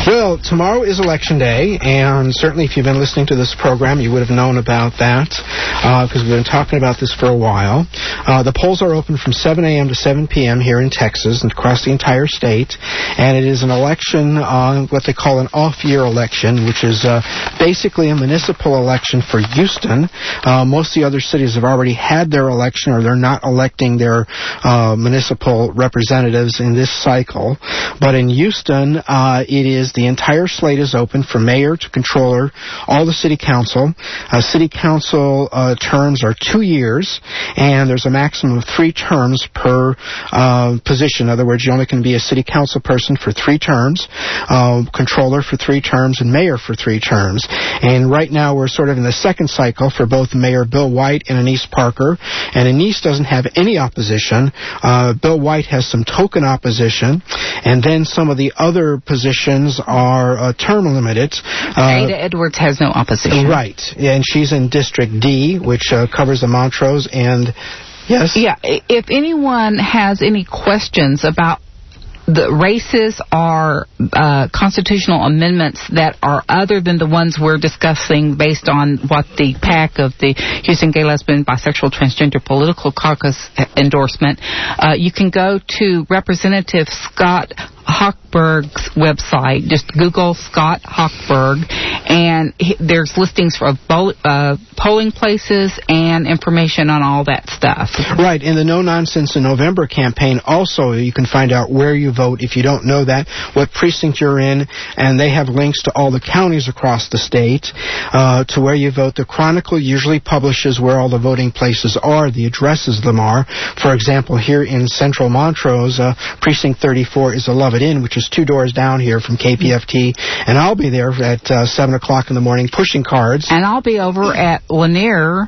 Well, tomorrow is Election Day, and certainly if you've been listening to this program, you would have known about that, because we've been talking about this for a while. The polls are open from 7 a.m. to 7 p.m. here in Texas and across the entire state, and it is an election, what they call an off-year election, which is basically a municipal election for Houston. Most of the other cities have already had their election, or they're not electing their municipal representatives in this cycle. But in Houston, it is the entire slate is open from mayor to controller, all the city council. City council terms are 2 years, and there's a maximum of 3 terms per position. In other words, you only can be a city council person for 3 terms, controller for 3 terms, and mayor for 3 terms. And right now we're sort of in the second cycle for both Mayor Bill White and Annise Parker. And Annise doesn't have any opposition. Bill White has some token opposition. And then some of the other positions are term limited. Ada Edwards has no opposition. Right. And she's in District D, which covers the Montrose and... Yes? Yeah. If anyone has any questions about the races or constitutional amendments that are other than the ones we're discussing based on what the PAC of the Houston Gay, Lesbian, Bisexual, Transgender Political Caucus endorsement, you can go to Representative Scott Hochberg's website. Just Google Scott Hochberg, and there's listings for polling places and information on all that stuff. Right. In the No Nonsense in November campaign, also, you can find out where you vote if you don't know that, what precinct you're in, and they have links to all the counties across the state to where you vote. The Chronicle usually publishes where all the voting places are, the addresses of them are. For example, here in central Montrose, Precinct 34 is 11 In, which is 2 doors down here from KPFT, and I'll be there at 7 o'clock in the morning pushing cards. And I'll be over at Lanier,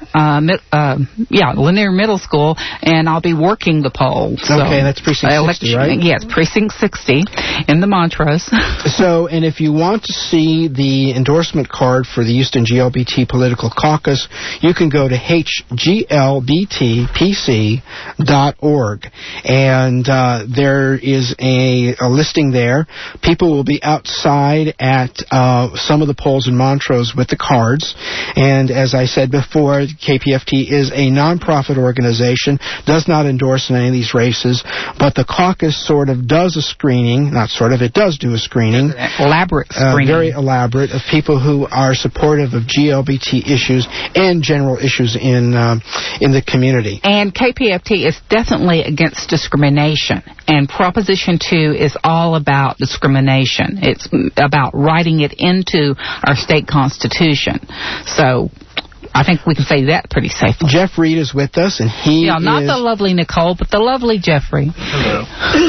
Lanier Middle School, and I'll be working the poll. So, okay, that's Precinct 60, right? Yes, Precinct 60 in the Montrose. So, and if you want to see the endorsement card for the Houston GLBT Political Caucus, you can go to hglbtpc.org, and there is a listing there. People will be outside at some of the polls in Montrose with the cards, and as I said before, KPFT is a non-profit organization, does not endorse in any of these races, but the caucus sort of does a screening, not sort of, it does do a screening. Elaborate screening. Very elaborate, of people who are supportive of GLBT issues and general issues in the community. And KPFT is definitely against discrimination, and Proposition 2 is all about discrimination. It's about writing it into our state constitution. So I think we can say that pretty safely. Jeff Reed is with us, and he not the lovely Nicole, but the lovely Jeffrey. Hello.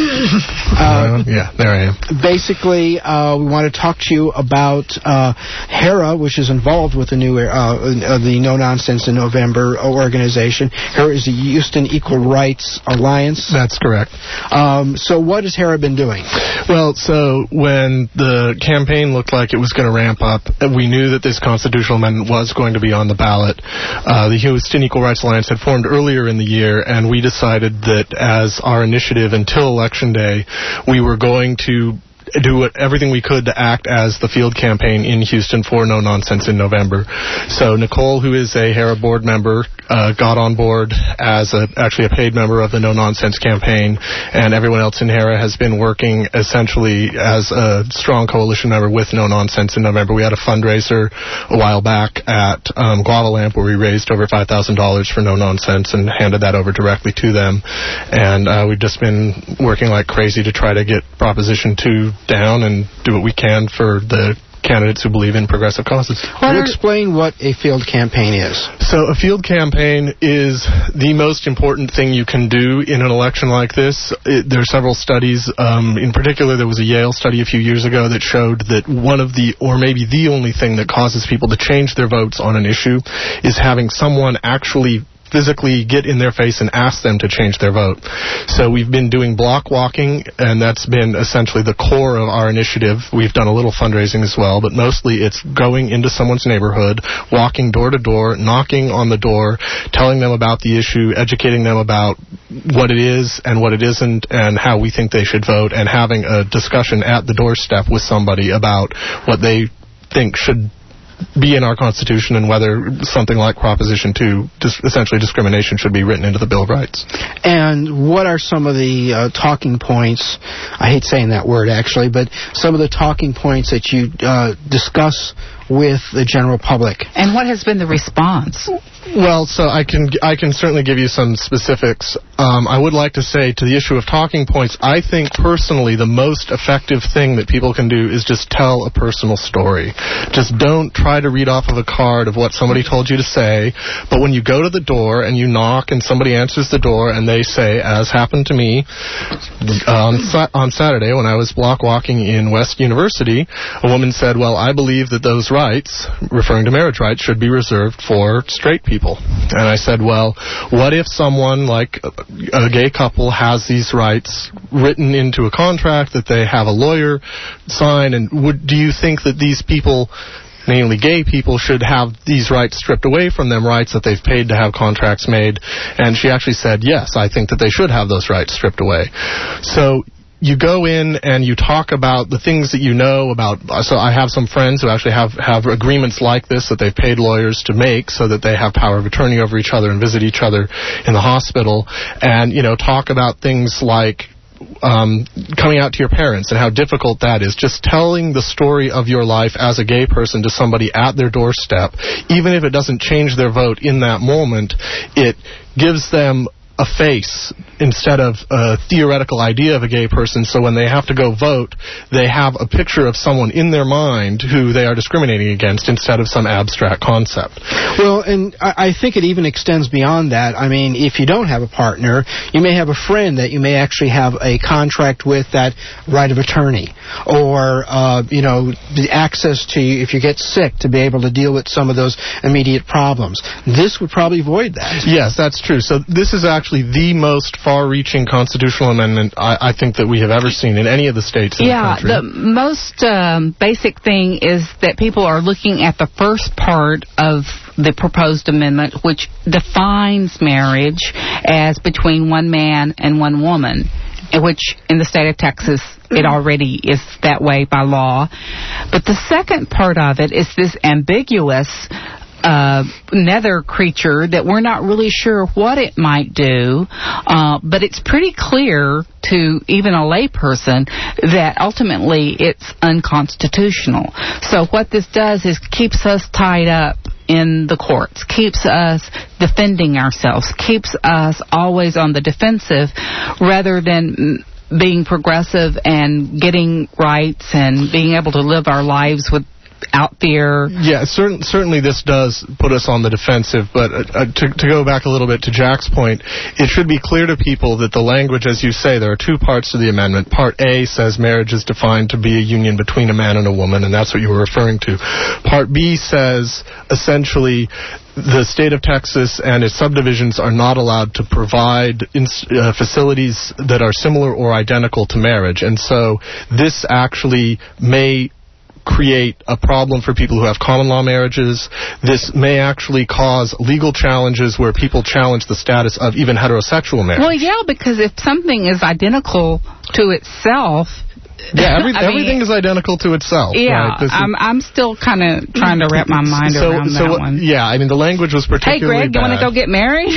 There I am. Basically, we want to talk to you about HERA, which is involved with the new the No Nonsense in November organization. HERA is the Houston Equal Rights Alliance. That's correct. So what has HERA been doing? Well, so when the campaign looked like it was going to ramp up, we knew that this constitutional amendment was going to be on the ballot. The Houston Equal Rights Alliance had formed earlier in the year, and we decided that as our initiative until Election Day, we were going to do everything we could to act as the field campaign in Houston for No Nonsense in November. So Nicole, who is a HERA board member, got on board as actually a paid member of the No Nonsense campaign, and everyone else in HERA has been working essentially as a strong coalition member with No Nonsense in November. We had a fundraiser a while back at Guadalamp where we raised over $5,000 for No Nonsense and handed that over directly to them. And we've just been working like crazy to try to get Proposition 2 down and do what we can for the candidates who believe in progressive causes. Can you explain what a field campaign is? So a field campaign is the most important thing you can do in an election like this. There are several studies. In particular, there was a Yale study a few years ago that showed that one of the, or maybe the only thing that causes people to change their votes on an issue is having someone actually physically get in their face and ask them to change their vote. So we've been doing block walking, and that's been essentially the core of our initiative. We've done a little fundraising as well, but mostly it's going into someone's neighborhood, walking door to door, knocking on the door, telling them about the issue, educating them about what it is and what it isn't, and how we think they should vote, and having a discussion at the doorstep with somebody about what they think should be in our Constitution and whether something like Proposition 2, essentially discrimination, should be written into the Bill of Rights. And what are some of the talking points, I hate saying that word actually, but some of the talking points that you discuss with the general public? And what has been the response? Well, so I can certainly give you some specifics. I would like to say, to the issue of talking points, I think personally the most effective thing that people can do is just tell a personal story. Just don't try to read off of a card of what somebody told you to say, but when you go to the door and you knock and somebody answers the door and they say, as happened to me on Saturday when I was block walking in West University, a woman said, well, I believe that those rights, referring to marriage rights, should be reserved for straight people. And I said, well, what if someone like a gay couple has these rights written into a contract that they have a lawyer sign, and do you think that these people, namely gay people, should have these rights stripped away from them, rights that they've paid to have contracts made? And she actually said, yes, I think that they should have those rights stripped away. So you go in and you talk about the things that you know about. So I have some friends who actually have agreements like this that they've paid lawyers to make so that they have power of attorney over each other and visit each other in the hospital, and, you know, talk about things like coming out to your parents and how difficult that is. Just telling the story of your life as a gay person to somebody at their doorstep, even if it doesn't change their vote in that moment, it gives them a face instead of a theoretical idea of a gay person, so when they have to go vote, they have a picture of someone in their mind who they are discriminating against instead of some abstract concept. Well, and I think it even extends beyond that. I mean, if you don't have a partner, you may have a friend that you may actually have a contract with, that right of attorney, or, you know, the access to, if you get sick, to be able to deal with some of those immediate problems. This would probably void that. Yes, that's true. So this is actually the most far-reaching constitutional amendment I think that we have ever seen in any of the states in the country. Yeah, the most basic thing is that people are looking at the first part of the proposed amendment, which defines marriage as between one man and one woman, which in the state of Texas it already is that way by law. But the second part of it is this ambiguous nether creature that we're not really sure what it might do, but it's pretty clear to even a layperson that ultimately it's unconstitutional. So what this does is keeps us tied up in the courts, keeps us defending ourselves, keeps us always on the defensive rather than being progressive and getting rights and being able to live our lives with out there. Yeah, certainly this does put us on the defensive, but to go back a little bit to Jack's point, it should be clear to people that the language, as you say, there are two parts to the amendment. Part A says marriage is defined to be a union between a man and a woman, and that's what you were referring to. Part B says, essentially, the state of Texas and its subdivisions are not allowed to provide facilities that are similar or identical to marriage, and so this actually may create a problem for people who have common law marriages. This may actually cause legal challenges where people challenge the status of even heterosexual marriage. Well, yeah, because if something is identical to itself, yeah, everything is identical to itself. Yeah, right? I'm still kind of trying to wrap my mind around that one. Yeah, I mean, the language was particularly Hey, Greg, you want to go get married?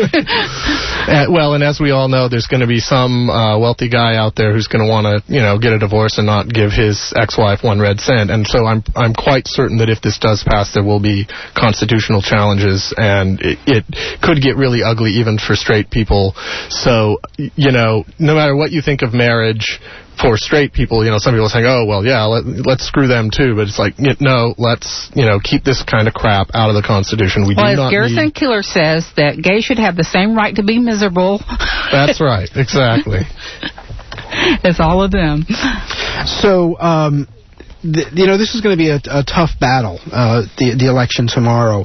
Well, and as we all know, there's going to be some wealthy guy out there who's going to want to, you know, get a divorce and not give his ex-wife one red cent. And so I'm quite certain that if this does pass, there will be constitutional challenges, and it could get really ugly even for straight people. So, you know, no matter what you think of marriage, for straight people, you know, some people are saying, oh, well, yeah, let's screw them too. But it's like, no, let's, you know, keep this kind of crap out of the Constitution. Well, as Garrison Keillor says, that gays should have the same right to be miserable. That's right, exactly. As all of them. So, this is going to be a tough battle, the election tomorrow.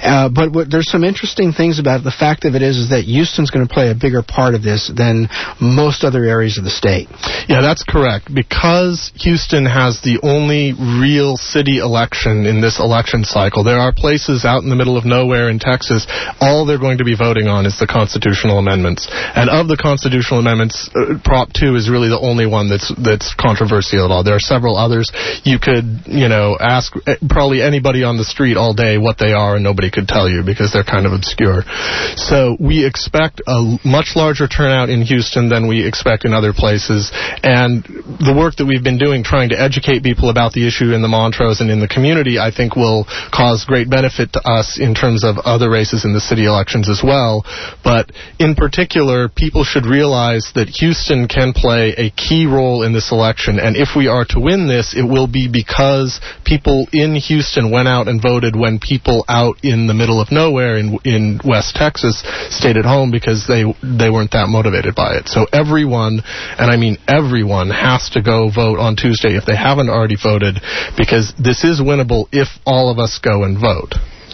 But there's some interesting things about it. The fact of it is that Houston's going to play a bigger part of this than most other areas of the state. Yeah, that's correct. Because Houston has the only real city election in this election cycle, there are places out in the middle of nowhere in Texas, all they're going to be voting on is the constitutional amendments. And of the constitutional amendments, Prop 2 is really the only one that's controversial at all. There are several others. You could, ask probably anybody on the street all day what they are, and nobody could tell you because they're kind of obscure. So we expect a much larger turnout in Houston than we expect in other places. And the work that we've been doing trying to educate people about the issue in the Montrose and in the community, I think will cause great benefit to us in terms of other races in the city elections as well. But in particular, people should realize that Houston can play a key role in this election, and if we are to win this, it will be because people in Houston went out and voted when people out in the middle of nowhere in West Texas stayed at home because they weren't that motivated by it. So everyone, and I mean everyone, has to go vote on Tuesday if they haven't already voted, because this is winnable if all of us go and vote.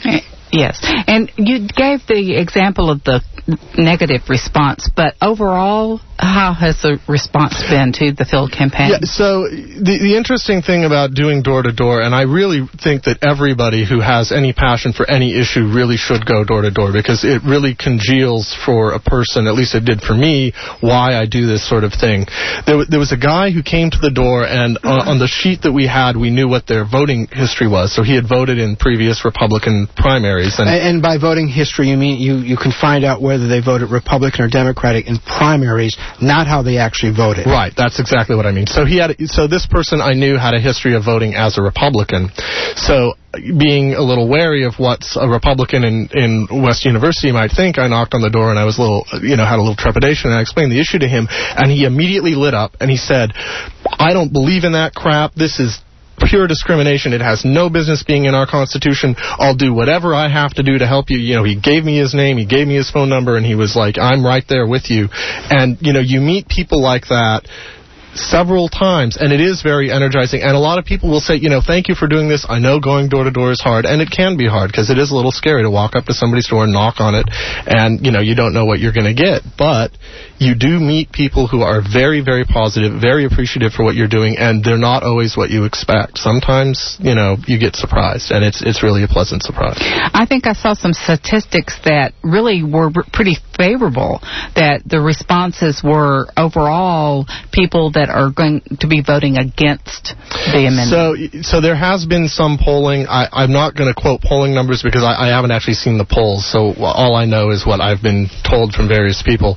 Yes, and you gave the example of the negative response, but overall, how has the response been to the field campaign? Yeah, so the interesting thing about doing door-to-door, and I really think that everybody who has any passion for any issue really should go door-to-door, because it really congeals for a person, at least it did for me, why I do this sort of thing. There was a guy who came to the door, and on the sheet that we had, we knew what their voting history was. So he had voted in previous Republican primaries. And by voting history, you mean you can find out whether they voted Republican or Democratic in primaries, not how they actually voted. Right, that's exactly what I mean. So this person I knew had a history of voting as a Republican. So being a little wary of what a Republican in West University might think, I knocked on the door and I was had a little trepidation, and I explained the issue to him, and he immediately lit up and he said, "I don't believe in that crap. This is pure discrimination. It has no business being in our Constitution. I'll do whatever I have to do to help you." He gave me his name, he gave me his phone number, and he was like, "I'm right there with you." And, you meet people like that several times, and it is very energizing. And a lot of people will say, "Thank you for doing this. I know going door to door is hard," and it can be hard because it is a little scary to walk up to somebody's door and knock on it, and you don't know what you're going to get. But you do meet people who are very, very positive, very appreciative for what you're doing, and they're not always what you expect. Sometimes, you get surprised, and it's really a pleasant surprise. I think I saw some statistics that really were pretty favorable, that the responses were overall people that are going to be voting against the amendment. So there has been some polling. I'm not going to quote polling numbers because I haven't actually seen the polls, so all I know is what I've been told from various people.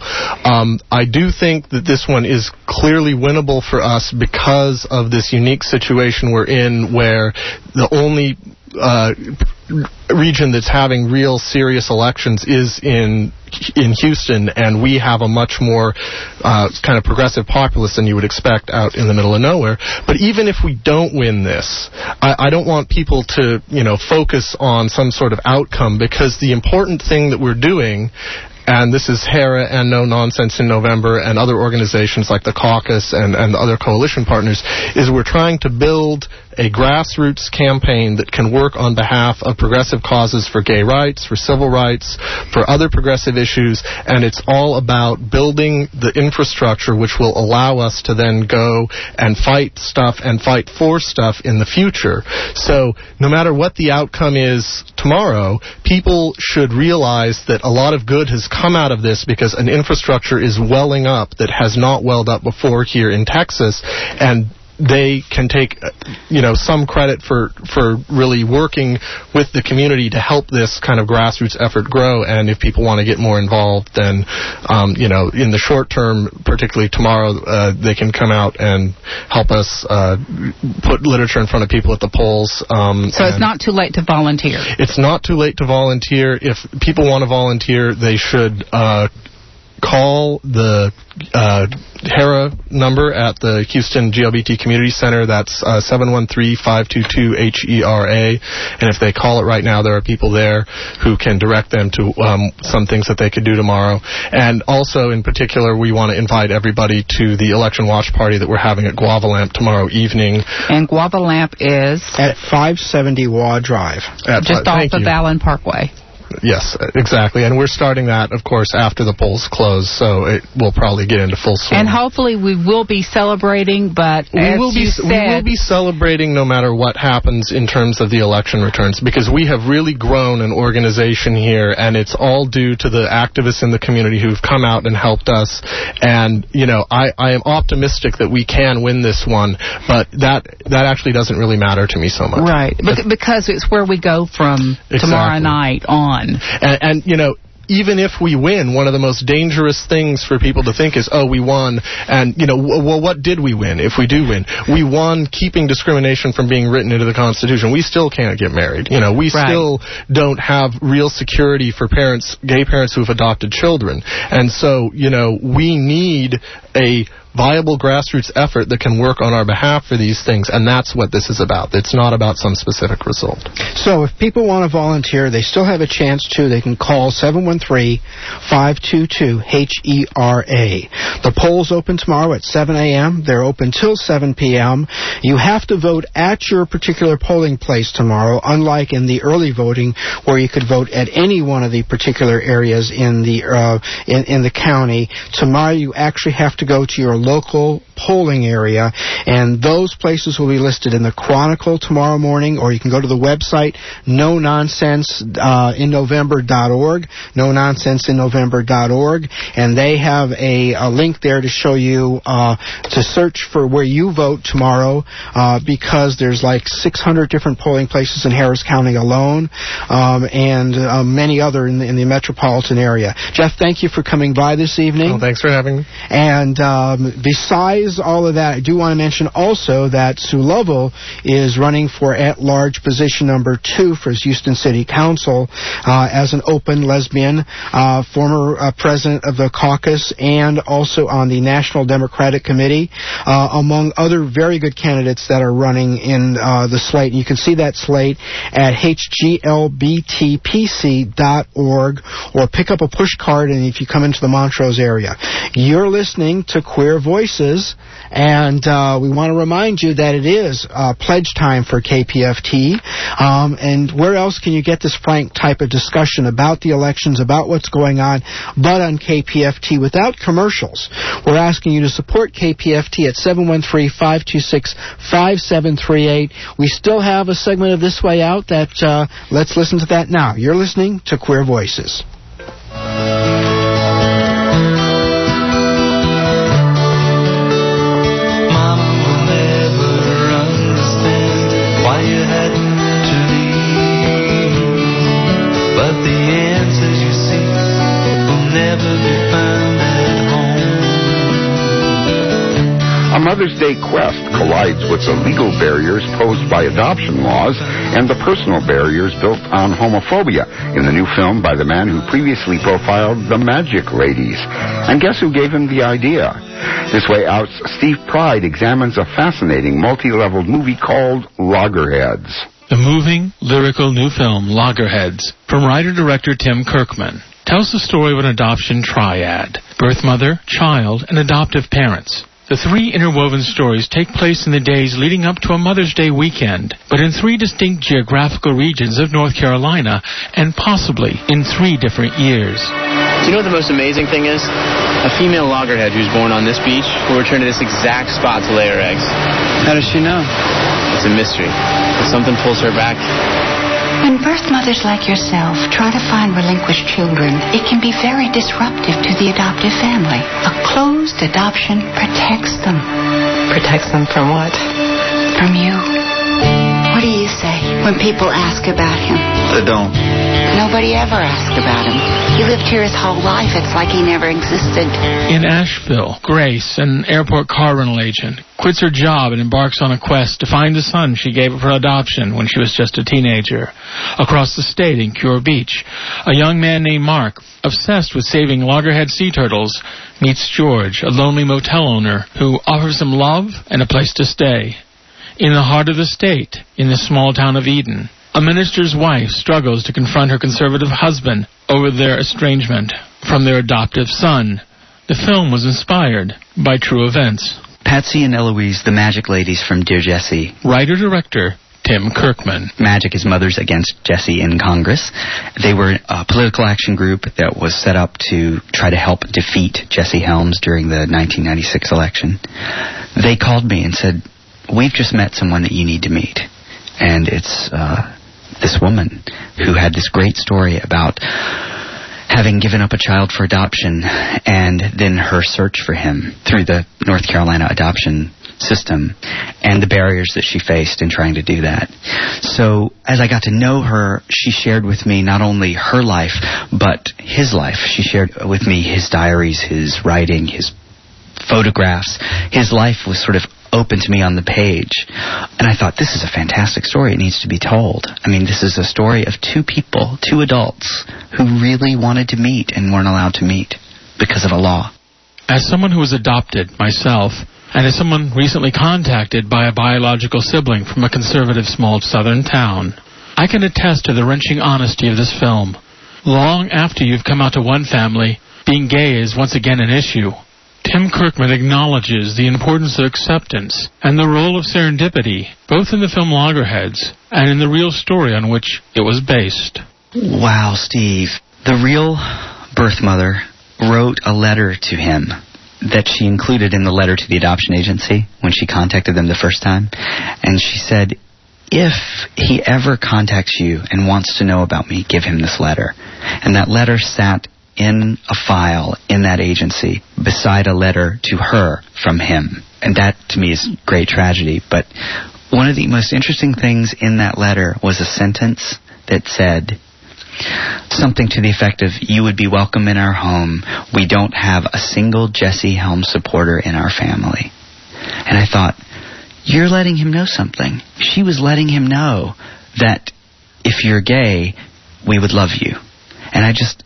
I do think that this one is clearly winnable for us because of this unique situation we're in, where the only region that's having real serious elections is in Houston, and we have a much more kind of progressive populace than you would expect out in the middle of nowhere. But even if we don't win this, I don't want people to focus on some sort of outcome, because the important thing that we're doing, and this is HERA and No Nonsense in November and other organizations like the Caucus and the other coalition partners, is we're trying to build a grassroots campaign that can work on behalf of progressive causes for gay rights, for civil rights, for other progressive issues, and it's all about building the infrastructure which will allow us to then go and fight stuff and fight for stuff in the future. So no matter what the outcome is tomorrow, people should realize that a lot of good has come out of this, because an infrastructure is welling up that has not welled up before here in Texas, and they can take, some credit for really working with the community to help this kind of grassroots effort grow. And if people want to get more involved, then, in the short term, particularly tomorrow, they can come out and help us put literature in front of people at the polls. So it's not too late to volunteer. It's not too late to volunteer. If people want to volunteer, they should call the HERA number at the Houston GLBT Community Center. That's 713-522-HERA. And if they call it right now, there are people there who can direct them to some things that they could do tomorrow. And also, in particular, we want to invite everybody to the election watch party that we're having at Guava Lamp tomorrow evening. And Guava Lamp is? At 570 Waugh Drive. Just off of Allen Parkway. Yes, exactly. And we're starting that, of course, after the polls close, so it will probably get into full swing. And hopefully we will be celebrating, but we will be celebrating no matter what happens in terms of the election returns, because we have really grown an organization here, and it's all due to the activists in the community who've come out and helped us. And, I am optimistic that we can win this one, but that actually doesn't really matter to me so much. Right, because it's where we go from tomorrow night on. And even if we win, one of the most dangerous things for people to think is, we won. And, well, what did we win if we do win? We won keeping discrimination from being written into the Constitution. We still can't get married. We still don't have real security for gay parents who have adopted children. And so, we need a viable grassroots effort that can work on our behalf for these things, and that's what this is about. It's not about some specific result. So if people want to volunteer, they still have a chance to. They can call 713-522-HERA. The polls open tomorrow at 7 a.m. They're open till 7 p.m. You have to vote at your particular polling place tomorrow, unlike in the early voting where you could vote at any one of the particular areas in the county. Tomorrow you actually have to go to your local polling area, and those places will be listed in the Chronicle tomorrow morning, or you can go to the website nononsenseinnovember.org, nononsenseinnovember.org, and they have a link there to show you to search for where you vote tomorrow, because there's like 600 different polling places in Harris County alone, and many other in the metropolitan area. Jeff, thank you for coming by this evening. Well, thanks for having me. And besides all of that, I do want to mention also that Sue Lovell is running for at-large position number 2 for Houston City Council as an open lesbian, former president of the caucus, and also on the National Democratic Committee, among other very good candidates that are running in the slate. And you can see that slate at hglbtpc.org, or pick up a push card and if you come into the Montrose area. You're listening to Queer Voices, and we want to remind you that it is pledge time for KPFT. And where else can you get this frank type of discussion about the elections, about what's going on, but on KPFT without commercials? We're asking you to support KPFT at 713-526-5738. We still have a segment of This Way Out that let's listen to that now. You're listening to Queer Voices. A Mother's Day quest collides with the legal barriers posed by adoption laws and the personal barriers built on homophobia in the new film by the man who previously profiled the Magic Ladies. And guess who gave him the idea? This Way Out's Steve Pride examines a fascinating multi-leveled movie called Loggerheads. The moving, lyrical new film Loggerheads, from writer-director Tim Kirkman, tells the story of an adoption triad: birth mother, child, and adoptive parents. The 3 interwoven stories take place in the days leading up to a Mother's Day weekend, but in 3 distinct geographical regions of North Carolina, and possibly in 3 different years. Do you know what the most amazing thing is? A female loggerhead who's born on this beach will return to this exact spot to lay her eggs. How does she know? It's a mystery. If something pulls her back. When birth mothers like yourself try to find relinquished children, it can be very disruptive to the adoptive family. A closed adoption protects them. Protects them from what? From you. What do you say when people ask about him? They don't. Nobody ever asked about him. He lived here his whole life. It's like he never existed. In Asheville, Grace, an airport car rental agent, quits her job and embarks on a quest to find the son she gave up for adoption when she was just a teenager. Across the state in Cure Beach, a young man named Mark, obsessed with saving loggerhead sea turtles, meets George, a lonely motel owner who offers him love and a place to stay. In the heart of the state, in the small town of Eden, a minister's wife struggles to confront her conservative husband over their estrangement from their adoptive son. The film was inspired by true events. Patsy and Eloise, the Magic Ladies from Dear Jessie. Writer-director Tim Kirkman. Magic is Mothers Against Jessie in Congress. They were a political action group that was set up to try to help defeat Jesse Helms during the 1996 election. They called me and said, "We've just met someone that you need to meet." And it's this woman who had this great story about having given up a child for adoption and then her search for him through the North Carolina adoption system and the barriers that she faced in trying to do that. So as I got to know her, she shared with me not only her life, but his life. She shared with me his diaries, his writing, his photographs. His life was sort of open to me on the page. And I thought, this is a fantastic story. It needs to be told. I mean, this is a story of two people, two adults, who really wanted to meet and weren't allowed to meet because of a law. As someone who was adopted myself, and as someone recently contacted by a biological sibling from a conservative small southern town, I can attest to the wrenching honesty of this film. Long after you've come out to one family, being gay is once again an issue. Tim Kirkman acknowledges the importance of acceptance and the role of serendipity, both in the film Loggerheads and in the real story on which it was based. Wow, Steve. The real birth mother wrote a letter to him that she included in the letter to the adoption agency when she contacted them the first time. And she said, if he ever contacts you and wants to know about me, give him this letter. And that letter sat in a file in that agency beside a letter to her from him. And that, to me, is great tragedy. But one of the most interesting things in that letter was a sentence that said something to the effect of, "You would be welcome in our home. We don't have a single Jesse Helms supporter in our family." And I thought, you're letting him know something. She was letting him know that if you're gay, we would love you. And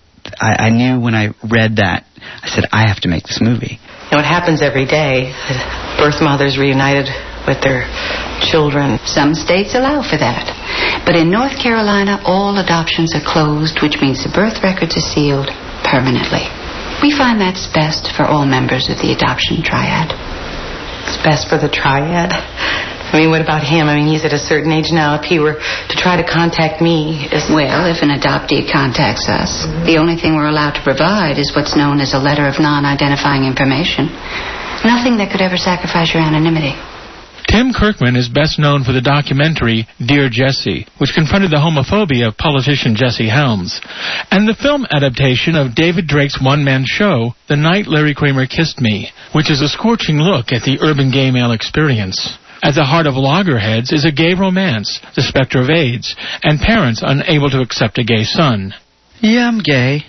I knew when I read that, I said, I have to make this movie. You know, it happens every day. Birth mothers reunited with their children. Some states allow for that. But in North Carolina, all adoptions are closed, which means the birth records are sealed permanently. We find that's best for all members of the adoption triad. It's best for the triad? I mean, what about him? I mean, he's at a certain age now. If he were to try to contact me... Well, if an adoptee contacts us, the only thing we're allowed to provide is what's known as a letter of non-identifying information. Nothing that could ever sacrifice your anonymity. Tim Kirkman is best known for the documentary Dear Jessie, which confronted the homophobia of politician Jesse Helms, and the film adaptation of David Drake's one-man show, The Night Larry Kramer Kissed Me, which is a scorching look at the urban gay male experience. At the heart of Loggerheads is a gay romance, the specter of AIDS, and parents unable to accept a gay son. Yeah, I'm gay.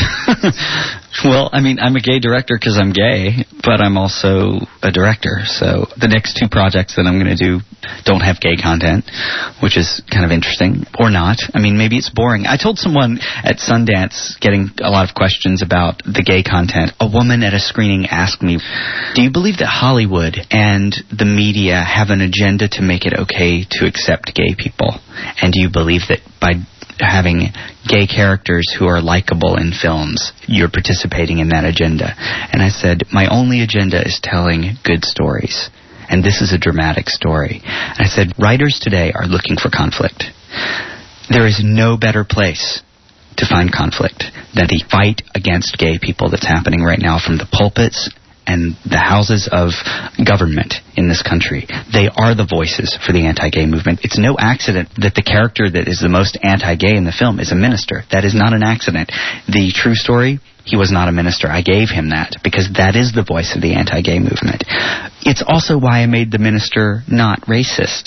Well, I mean, I'm a gay director because I'm gay, but I'm also a director. So the next two projects that I'm going to do don't have gay content, which is kind of interesting. Or not. I mean, maybe it's boring. I told someone at Sundance, getting a lot of questions about the gay content, a woman at a screening asked me, do you believe that Hollywood and the media have an agenda to make it okay to accept gay people? And do you believe that by having gay characters who are likable in films, you're participating in that agenda? And I said, my only agenda is telling good stories. And this is a dramatic story. And I said, writers today are looking for conflict. There is no better place to find conflict than the fight against gay people that's happening right now from the pulpits and the houses of government in this country. They are the voices for the anti-gay movement. It's no accident that the character that is the most anti-gay in the film is a minister. That is not an accident. The true story, he was not a minister. I gave him that because that is the voice of the anti-gay movement. It's also why I made the minister not racist.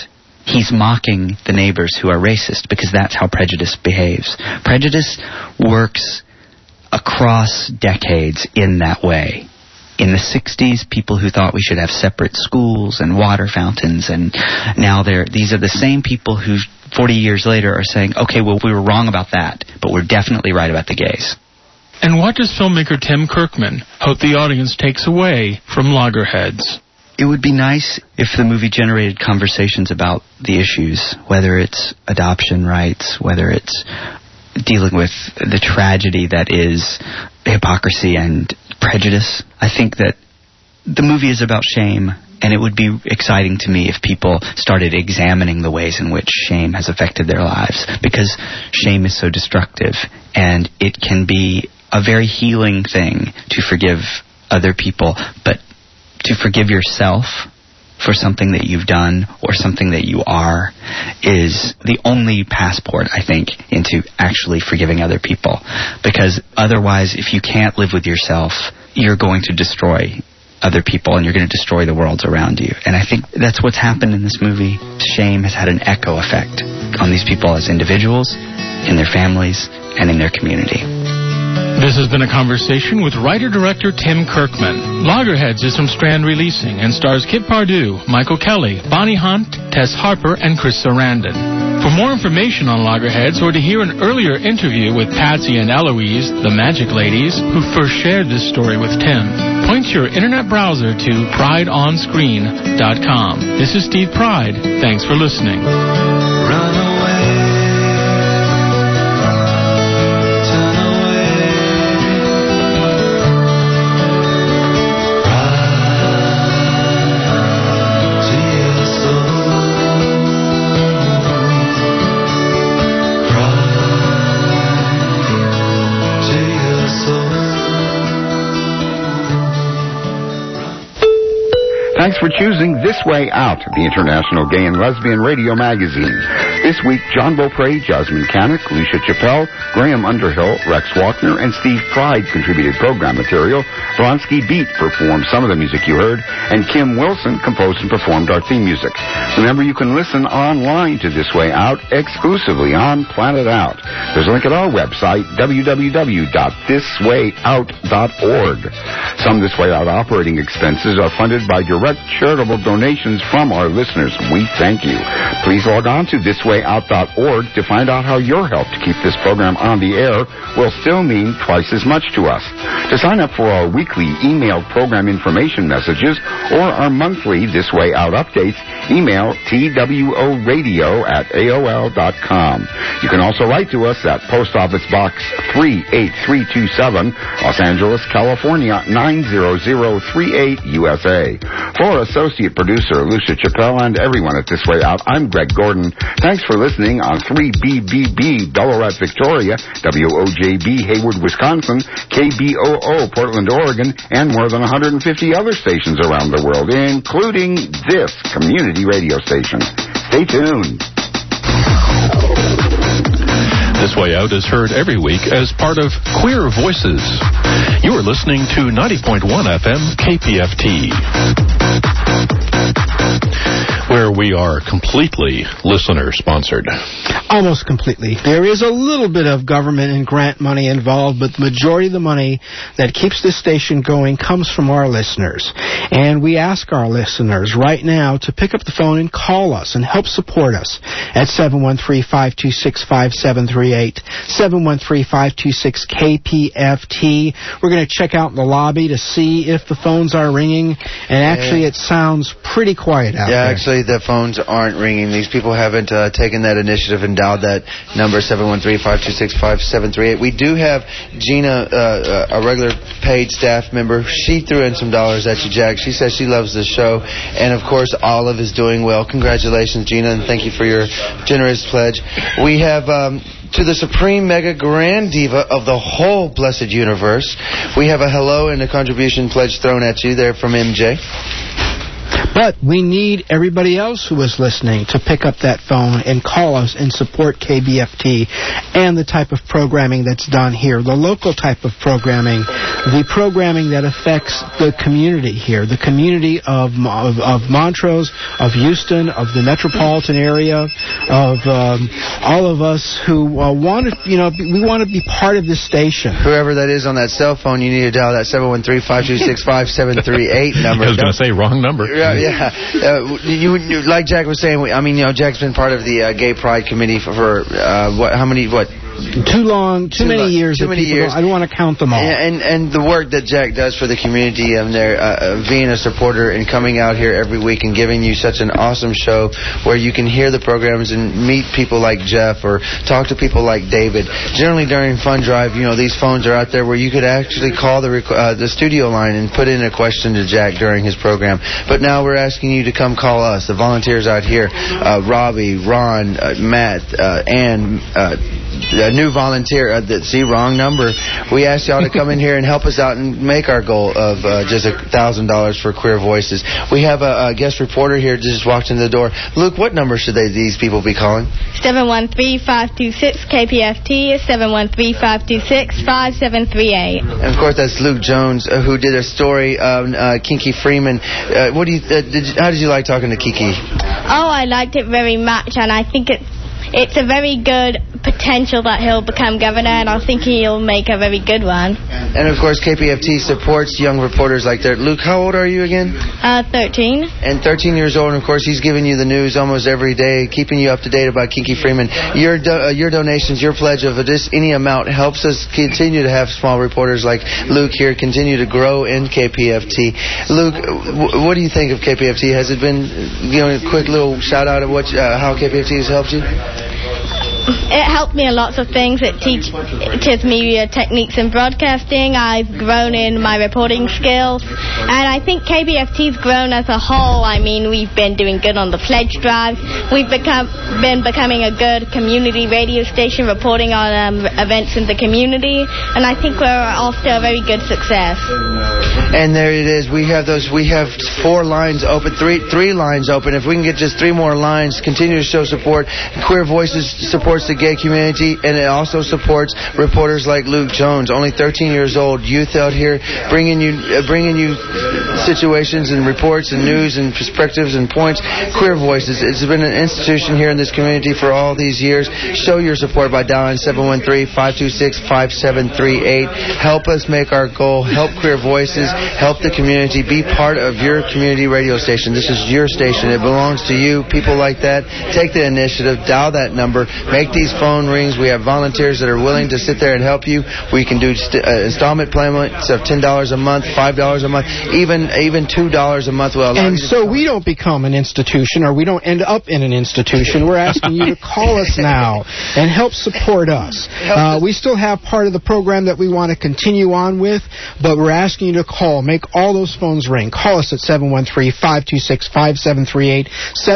he's mocking the neighbors who are racist, because that's how prejudice behaves. Prejudice works across decades in that way. In the 60s, people who thought we should have separate schools and water fountains, and now these are the same people who 40 years later are saying, okay, well, we were wrong about that, but we're definitely right about the gays. And what does filmmaker Tim Kirkman hope the audience takes away from Loggerheads? It would be nice if the movie generated conversations about the issues, whether it's adoption rights, whether it's dealing with the tragedy that is hypocrisy and prejudice. I think that the movie is about shame, and it would be exciting to me if people started examining the ways in which shame has affected their lives, because shame is so destructive, and it can be a very healing thing to forgive other people, but to forgive yourself for something that you've done or something that you are is the only passport, I think, into actually forgiving other people. Because otherwise, if you can't live with yourself, you're going to destroy other people and you're going to destroy the worlds around you. And I think that's what's happened in this movie. Shame has had an echo effect on these people as individuals, in their families, and in their community. This has been a conversation with writer-director Tim Kirkman. Loggerheads is from Strand Releasing and stars Kit Pardue, Michael Kelly, Bonnie Hunt, Tess Harper, and Chris Sarandon. For more information on Loggerheads or to hear an earlier interview with Patsy and Eloise, the Magic Ladies, who first shared this story with Tim, point your internet browser to prideonscreen.com. This is Steve Pride. Thanks for listening. Thanks for choosing This Way Out, the International Gay and Lesbian Radio Magazine. This week, John Beaupre, Jasmine Canick, Lucia Chappelle, Graham Underhill, Rex Walkner, and Steve Pride contributed program material. Blonsky Beat performed some of the music you heard, and Kim Wilson composed and performed our theme music. Remember, you can listen online to This Way Out exclusively on Planet Out. There's a link at our website, www.thiswayout.org. Some This Way Out operating expenses are funded by direct charitable donations from our listeners. We thank you. Please log on to thiswayout.org to find out how your help to keep this program on the air will still mean twice as much to us. To sign up for our weekly emailed program information messages or our monthly This Way Out updates, email tworadio@aol.com. You can also write to us at Post Office Box 38327, Los Angeles, California 90038, USA. For Associate Producer Lucia Chappelle and everyone at This Way Out, I'm Greg Gordon. Thanks for listening on 3BBB Ballarat, Victoria, WOJB Hayward, Wisconsin, KBOO Portland, Oregon, and more than 150 other stations around the world, including this community radio station. Stay tuned. This Way Out is heard every week as part of Queer Voices. You are listening to 90.1 FM KPFT, where we are completely listener-sponsored. Almost completely. There is a little bit of government and grant money involved, but the majority of the money that keeps this station going comes from our listeners. And we ask our listeners right now to pick up the phone and call us and help support us at 713-526-5738, 713-526-KPFT. We're going to check out the lobby to see if the phones are ringing, and actually it sounds pretty quiet out there. Yeah, actually the phones aren't ringing. These people haven't taken that initiative and dialed that number, 713-526-5738. We do have Gina, a regular paid staff member. She threw in some dollars at you, Jack. She says she loves the show. And, of course, Olive is doing well. Congratulations, Gina, and thank you for your generous pledge. We have... to the Supreme Mega Grand Diva of the whole blessed universe, we have a hello and a contribution pledge thrown at you there from MJ. But we need everybody else who is listening to pick up that phone and call us and support KPFT and the type of programming that's done here, the local type of programming, the programming that affects the community here, the community of Montrose, of Houston, of the metropolitan area, of all of us who want to, we want to be part of this station. Whoever that is on that cell phone, you need to dial that 713-526-5738 number. I was going to say, wrong number. Yeah. Like Jack was saying, Jack's been part of the Gay Pride Committee for too many years. I don't want to count them all. And the work that Jack does for the community, being a supporter and coming out here every week and giving you such an awesome show where you can hear the programs and meet people like Jeff or talk to people like David. Generally during Fund Drive, these phones are out there where you could actually call the studio line and put in a question to Jack during his program. But now we're asking you to come call us, the volunteers out here, Robbie, Ron, Matt, Ann, a new volunteer, wrong number. We asked y'all to come in here and help us out and make our goal of just $1,000 for Queer Voices. We have a guest reporter here just walked in the door. Luke, what number should these people be calling? 713-526-KPFT, 713-526-5738. And of course, that's Luke Jones, who did a story on Kiki Freeman. How did you like talking to Kiki? Oh, I liked it very much, and I think it's a very good potential that he'll become governor, and I think he'll make a very good one. And, of course, KPFT supports young reporters like that. Luke, how old are you again? 13. And 13 years old, and, of course, he's giving you the news almost every day, keeping you up to date about Kiki Freeman. Your donations, your pledge of just any amount helps us continue to have small reporters like Luke here continue to grow in KPFT. Luke, what do you think of KPFT? Has it been, a quick little shout-out of how KPFT has helped you? It helped me in lots of things. It teaches me techniques in broadcasting. I've grown in my reporting skills. And I think KPFT's grown as a whole. We've been doing good on the pledge drive. We've been becoming a good community radio station reporting on events in the community. And I think we're off to a very good success. And there it is. We have 4 lines open, three lines open. If we can get just 3 more lines, continue to show support. Queer Voices supports the gay community, and it also supports reporters like Luke Jones, only 13 years old, youth out here, bringing you situations and reports and news and perspectives and points. Queer Voices, it's been an institution here in this community for all these years. Show your support by dialing 713-526-5738. Help us make our goal. Help Queer Voices. Help the community. Be part of your community radio station. This is your station. It belongs to you. People like that, take the initiative. Dial that number. Make these phone rings. We have volunteers that are willing to sit there and help you. We can do installment payments of $10 a month, $5 a month, even $2 a month. And so we don't become an institution, or we don't end up in an institution. We're asking you to call us now and help support us. We still have part of the program that we want to continue on with, but we're asking you to call. Make all those phones ring. Call us at 713-526-5738,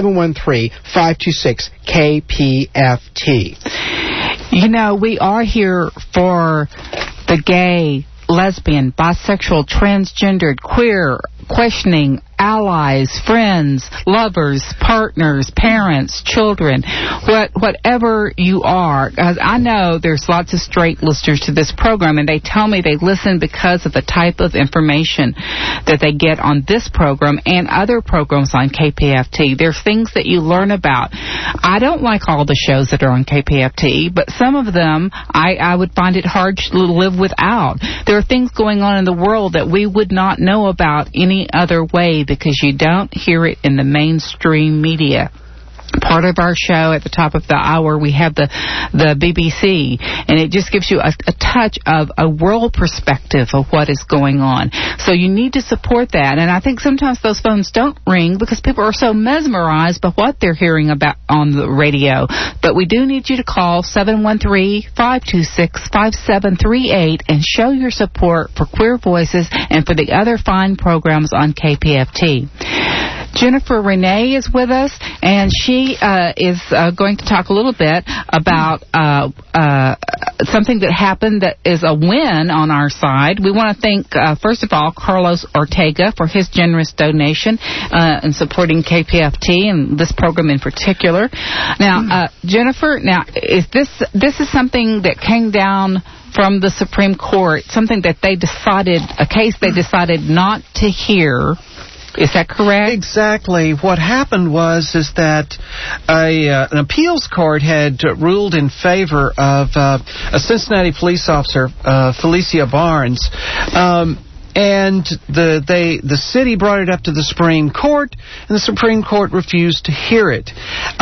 713-526-KPFT. We are here for the gay, lesbian, bisexual, transgendered, queer, questioning, allies, friends, lovers, partners, parents, children, whatever you are. I know there's lots of straight listeners to this program, and they tell me they listen because of the type of information that they get on this program and other programs on KPFT. There's things that you learn about. I don't like all the shows that are on KPFT, but some of them I would find it hard to live without. There are things going on in the world that we would not know about any other way, because you don't hear it in the mainstream media. Part of our show at the top of the hour, we have the BBC, and it just gives you a touch of a world perspective of what is going on. So you need to support that, and I think sometimes those phones don't ring because people are so mesmerized by what they're hearing about on the radio. But we do need you to call 713-526-5738 and show your support for Queer Voices and for the other fine programs on KPFT. Jennifer Renee is with us, and she is going to talk a little bit about something that happened that is a win on our side. We want to thank, first of all, Carlos Ortega for his generous donation in supporting KPFT and this program in particular. Now, Jennifer, is this is something that came down from the Supreme Court, something that they decided, a case they decided not to hear. Is that correct? Exactly. What happened was that an appeals court had ruled in favor of a Cincinnati police officer, Felicia Barnes, and the city brought it up to the Supreme Court, and the Supreme Court refused to hear it.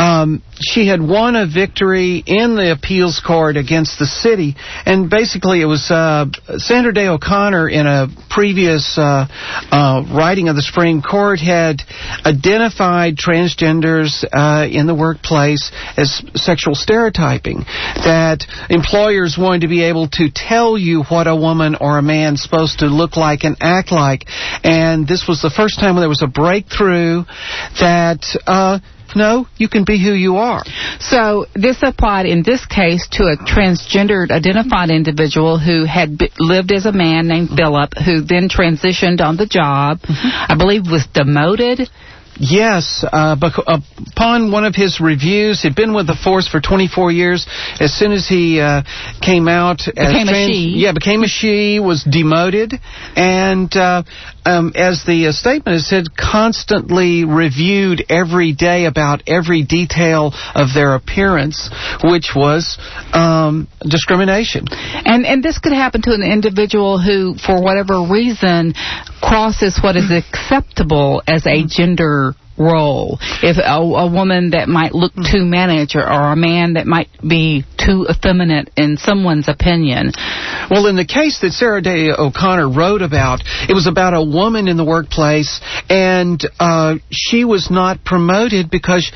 She had won a victory in the appeals court against the city, and basically it was Sandra Day O'Connor in a previous writing of the Supreme Court had identified transgenders in the workplace as sexual stereotyping, that employers wanted to be able to tell you what a woman or a man's supposed to look like and act like, and this was the first time there was a breakthrough that no, you can be who you are. So this applied in this case to a transgendered identified individual who had lived as a man named Philip, who then transitioned on the job, I believe was demoted. Yes, upon one of his reviews, he'd been with the force for 24 years. As soon as he came out, became a she, was demoted, and as the statement has said, constantly reviewed every day about every detail of their appearance, which was discrimination. And this could happen to an individual who, for whatever reason, crosses what is acceptable as a gender role. If a woman that might look too mannish or a man that might be too effeminate in someone's opinion. Well, in the case that Sarah Day O'Connor wrote about, it was about a woman in the workplace, and she was not promoted because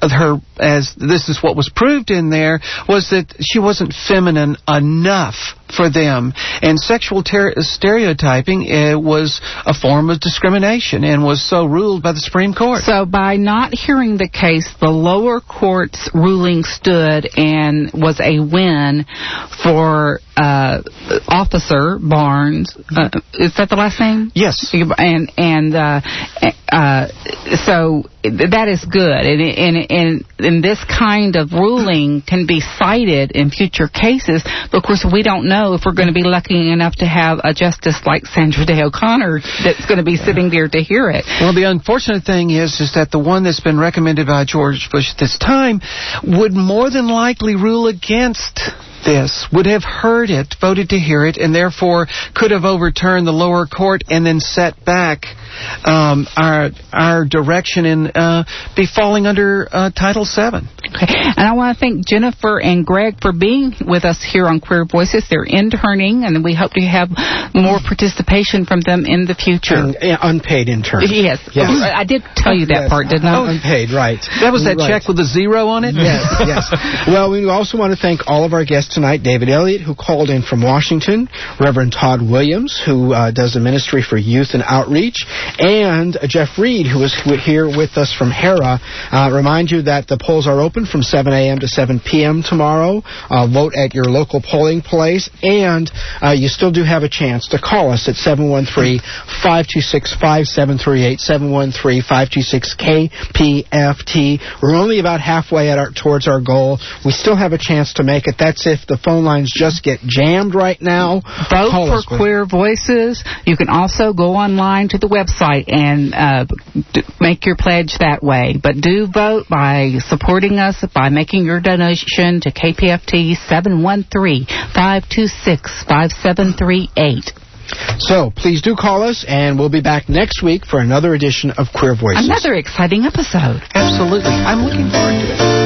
as this is what was proved in there, was that she wasn't feminine enough for them. And sexual stereotyping was a form of discrimination and was so ruled by the Supreme Court. So by not hearing the case, the lower court's ruling stood and was a win for Officer Barnes. Is that the last name? Yes. And so that is good. And this kind of ruling can be cited in future cases, but of course we don't know if we're going to be lucky enough to have a justice like Sandra Day O'Connor that's going to be sitting there to hear it. Well, the unfortunate thing is that the one that's been recommended by George Bush this time would more than likely rule against this, would have heard it, voted to hear it, and therefore could have overturned the lower court and then set back our direction and be falling under Title VII. Okay. And I want to thank Jennifer and Greg for being with us here on Queer Voices. They're interning, and we hope to have more participation from them in the future. Unpaid intern. Yes. I did tell you that part, didn't I? Unpaid, right. That was that check with a zero on it? Yes. Well, we also want to thank all of our guests tonight. David Elliott, who called in from Washington, Reverend Todd Williams, who does the Ministry for Youth and Outreach, and Jeff Reed, who is here with us from HERA. Remind you that the polls are open from 7 a.m. to 7 p.m. tomorrow. Vote at your local polling place, and you still do have a chance to call us at 713-526-5738, 713-526-KPFT. We're only about halfway towards our goal. We still have a chance to make it. That's if the phone lines just get jammed right now. Vote for Queer Voices. You can also go online to the website and make your pledge that way. But do vote by supporting us by making your donation to KPFT 713-526-5738. So, please do call us, and we'll be back next week for another edition of Queer Voices. Another exciting episode. Absolutely. I'm looking forward to it.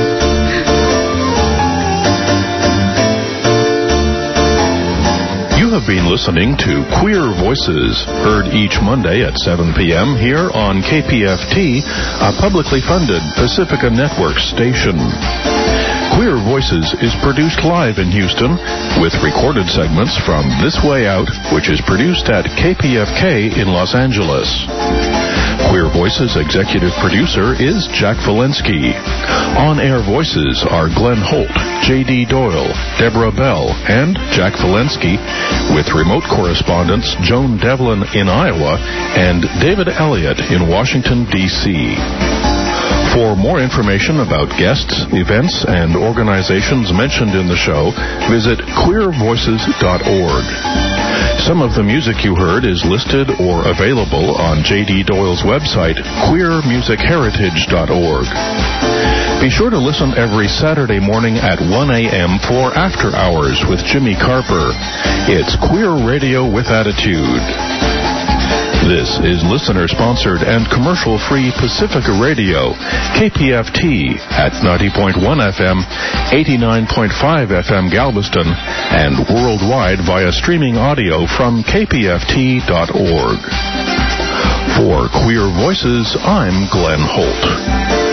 You have been listening to Queer Voices, heard each Monday at 7 p.m. here on KPFT, a publicly funded Pacifica Network station. Queer Voices is produced live in Houston with recorded segments from This Way Out, which is produced at KPFK in Los Angeles. Queer Voices executive producer is Jack Walensky. On-air voices are Glenn Holt, J.D. Doyle, Deborah Bell, and Jack Walensky, with remote correspondents Joan Devlin in Iowa and David Elliott in Washington, D.C. For more information about guests, events, and organizations mentioned in the show, visit queervoices.org. Some of the music you heard is listed or available on J.D. Doyle's website, queermusicheritage.org. Be sure to listen every Saturday morning at 1 a.m. for After Hours with Jimmy Carper. It's Queer Radio with Attitude. This is listener-sponsored and commercial-free Pacifica Radio, KPFT, at 90.1 FM, 89.5 FM Galveston, and worldwide via streaming audio from kpft.org. For Queer Voices, I'm Glenn Holt.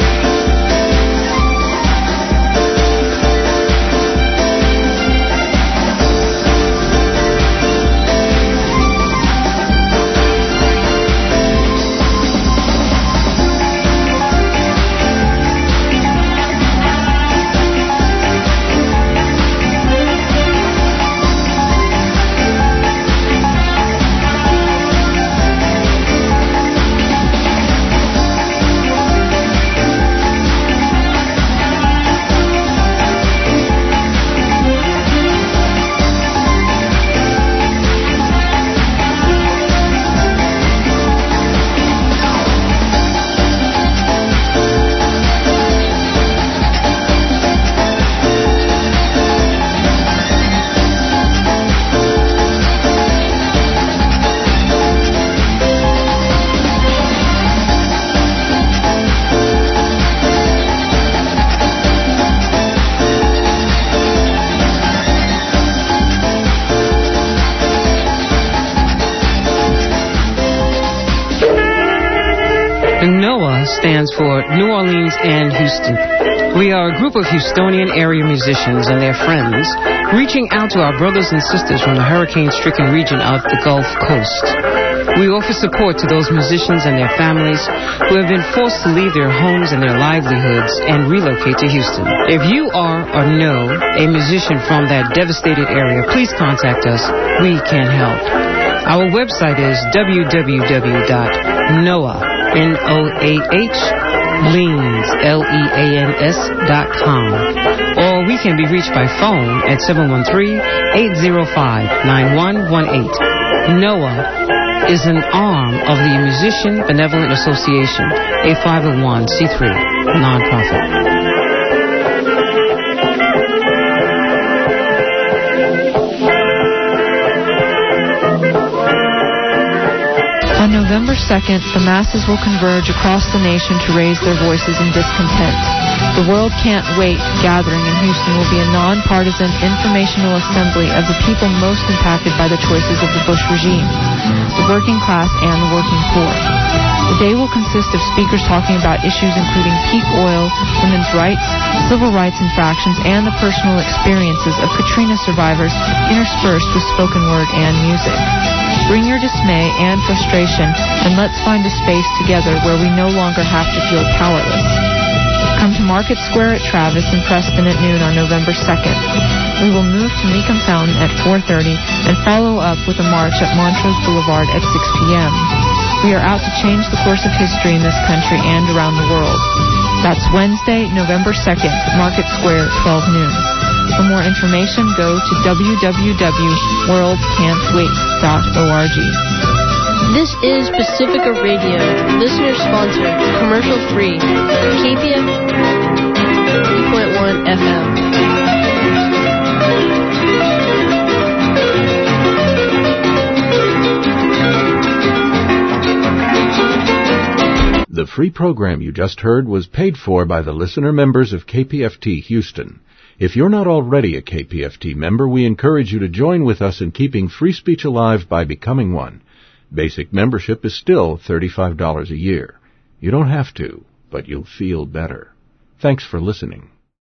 NOAH stands for New Orleans and Houston. We are a group of Houstonian area musicians and their friends reaching out to our brothers and sisters from the hurricane-stricken region of the Gulf Coast. We offer support to those musicians and their families who have been forced to leave their homes and their livelihoods and relocate to Houston. If you are or know a musician from that devastated area, please contact us. We can help. Our website is www.noah, N-O-A-H, leans.com. Or we can be reached by phone at 713-805-9118. NOAH is an arm of the Musician Benevolent Association, a 501c3 nonprofit. On November 2nd, the masses will converge across the nation to raise their voices in discontent. The World Can't Wait gathering in Houston will be a nonpartisan informational assembly of the people most impacted by the choices of the Bush regime, the working class and the working poor. The day will consist of speakers talking about issues including peak oil, women's rights, civil rights infractions, and the personal experiences of Katrina survivors interspersed with spoken word and music. Bring your dismay and frustration, and let's find a space together where we no longer have to feel powerless. Come to Market Square at Travis and Preston at noon on November 2nd. We will move to Mecum Fountain at 4:30 and follow up with a march at Montrose Boulevard at 6 p.m. We are out to change the course of history in this country and around the world. That's Wednesday, November 2nd, Market Square, 12 noon. For more information, go to www.worldcan'twait.org. This is Pacifica Radio, listener-sponsored, commercial-free, KPF 3.1 FM. The free program you just heard was paid for by the listener members of KPFT Houston. If you're not already a KPFT member, we encourage you to join with us in keeping free speech alive by becoming one. Basic membership is still $35 a year. You don't have to, but you'll feel better. Thanks for listening.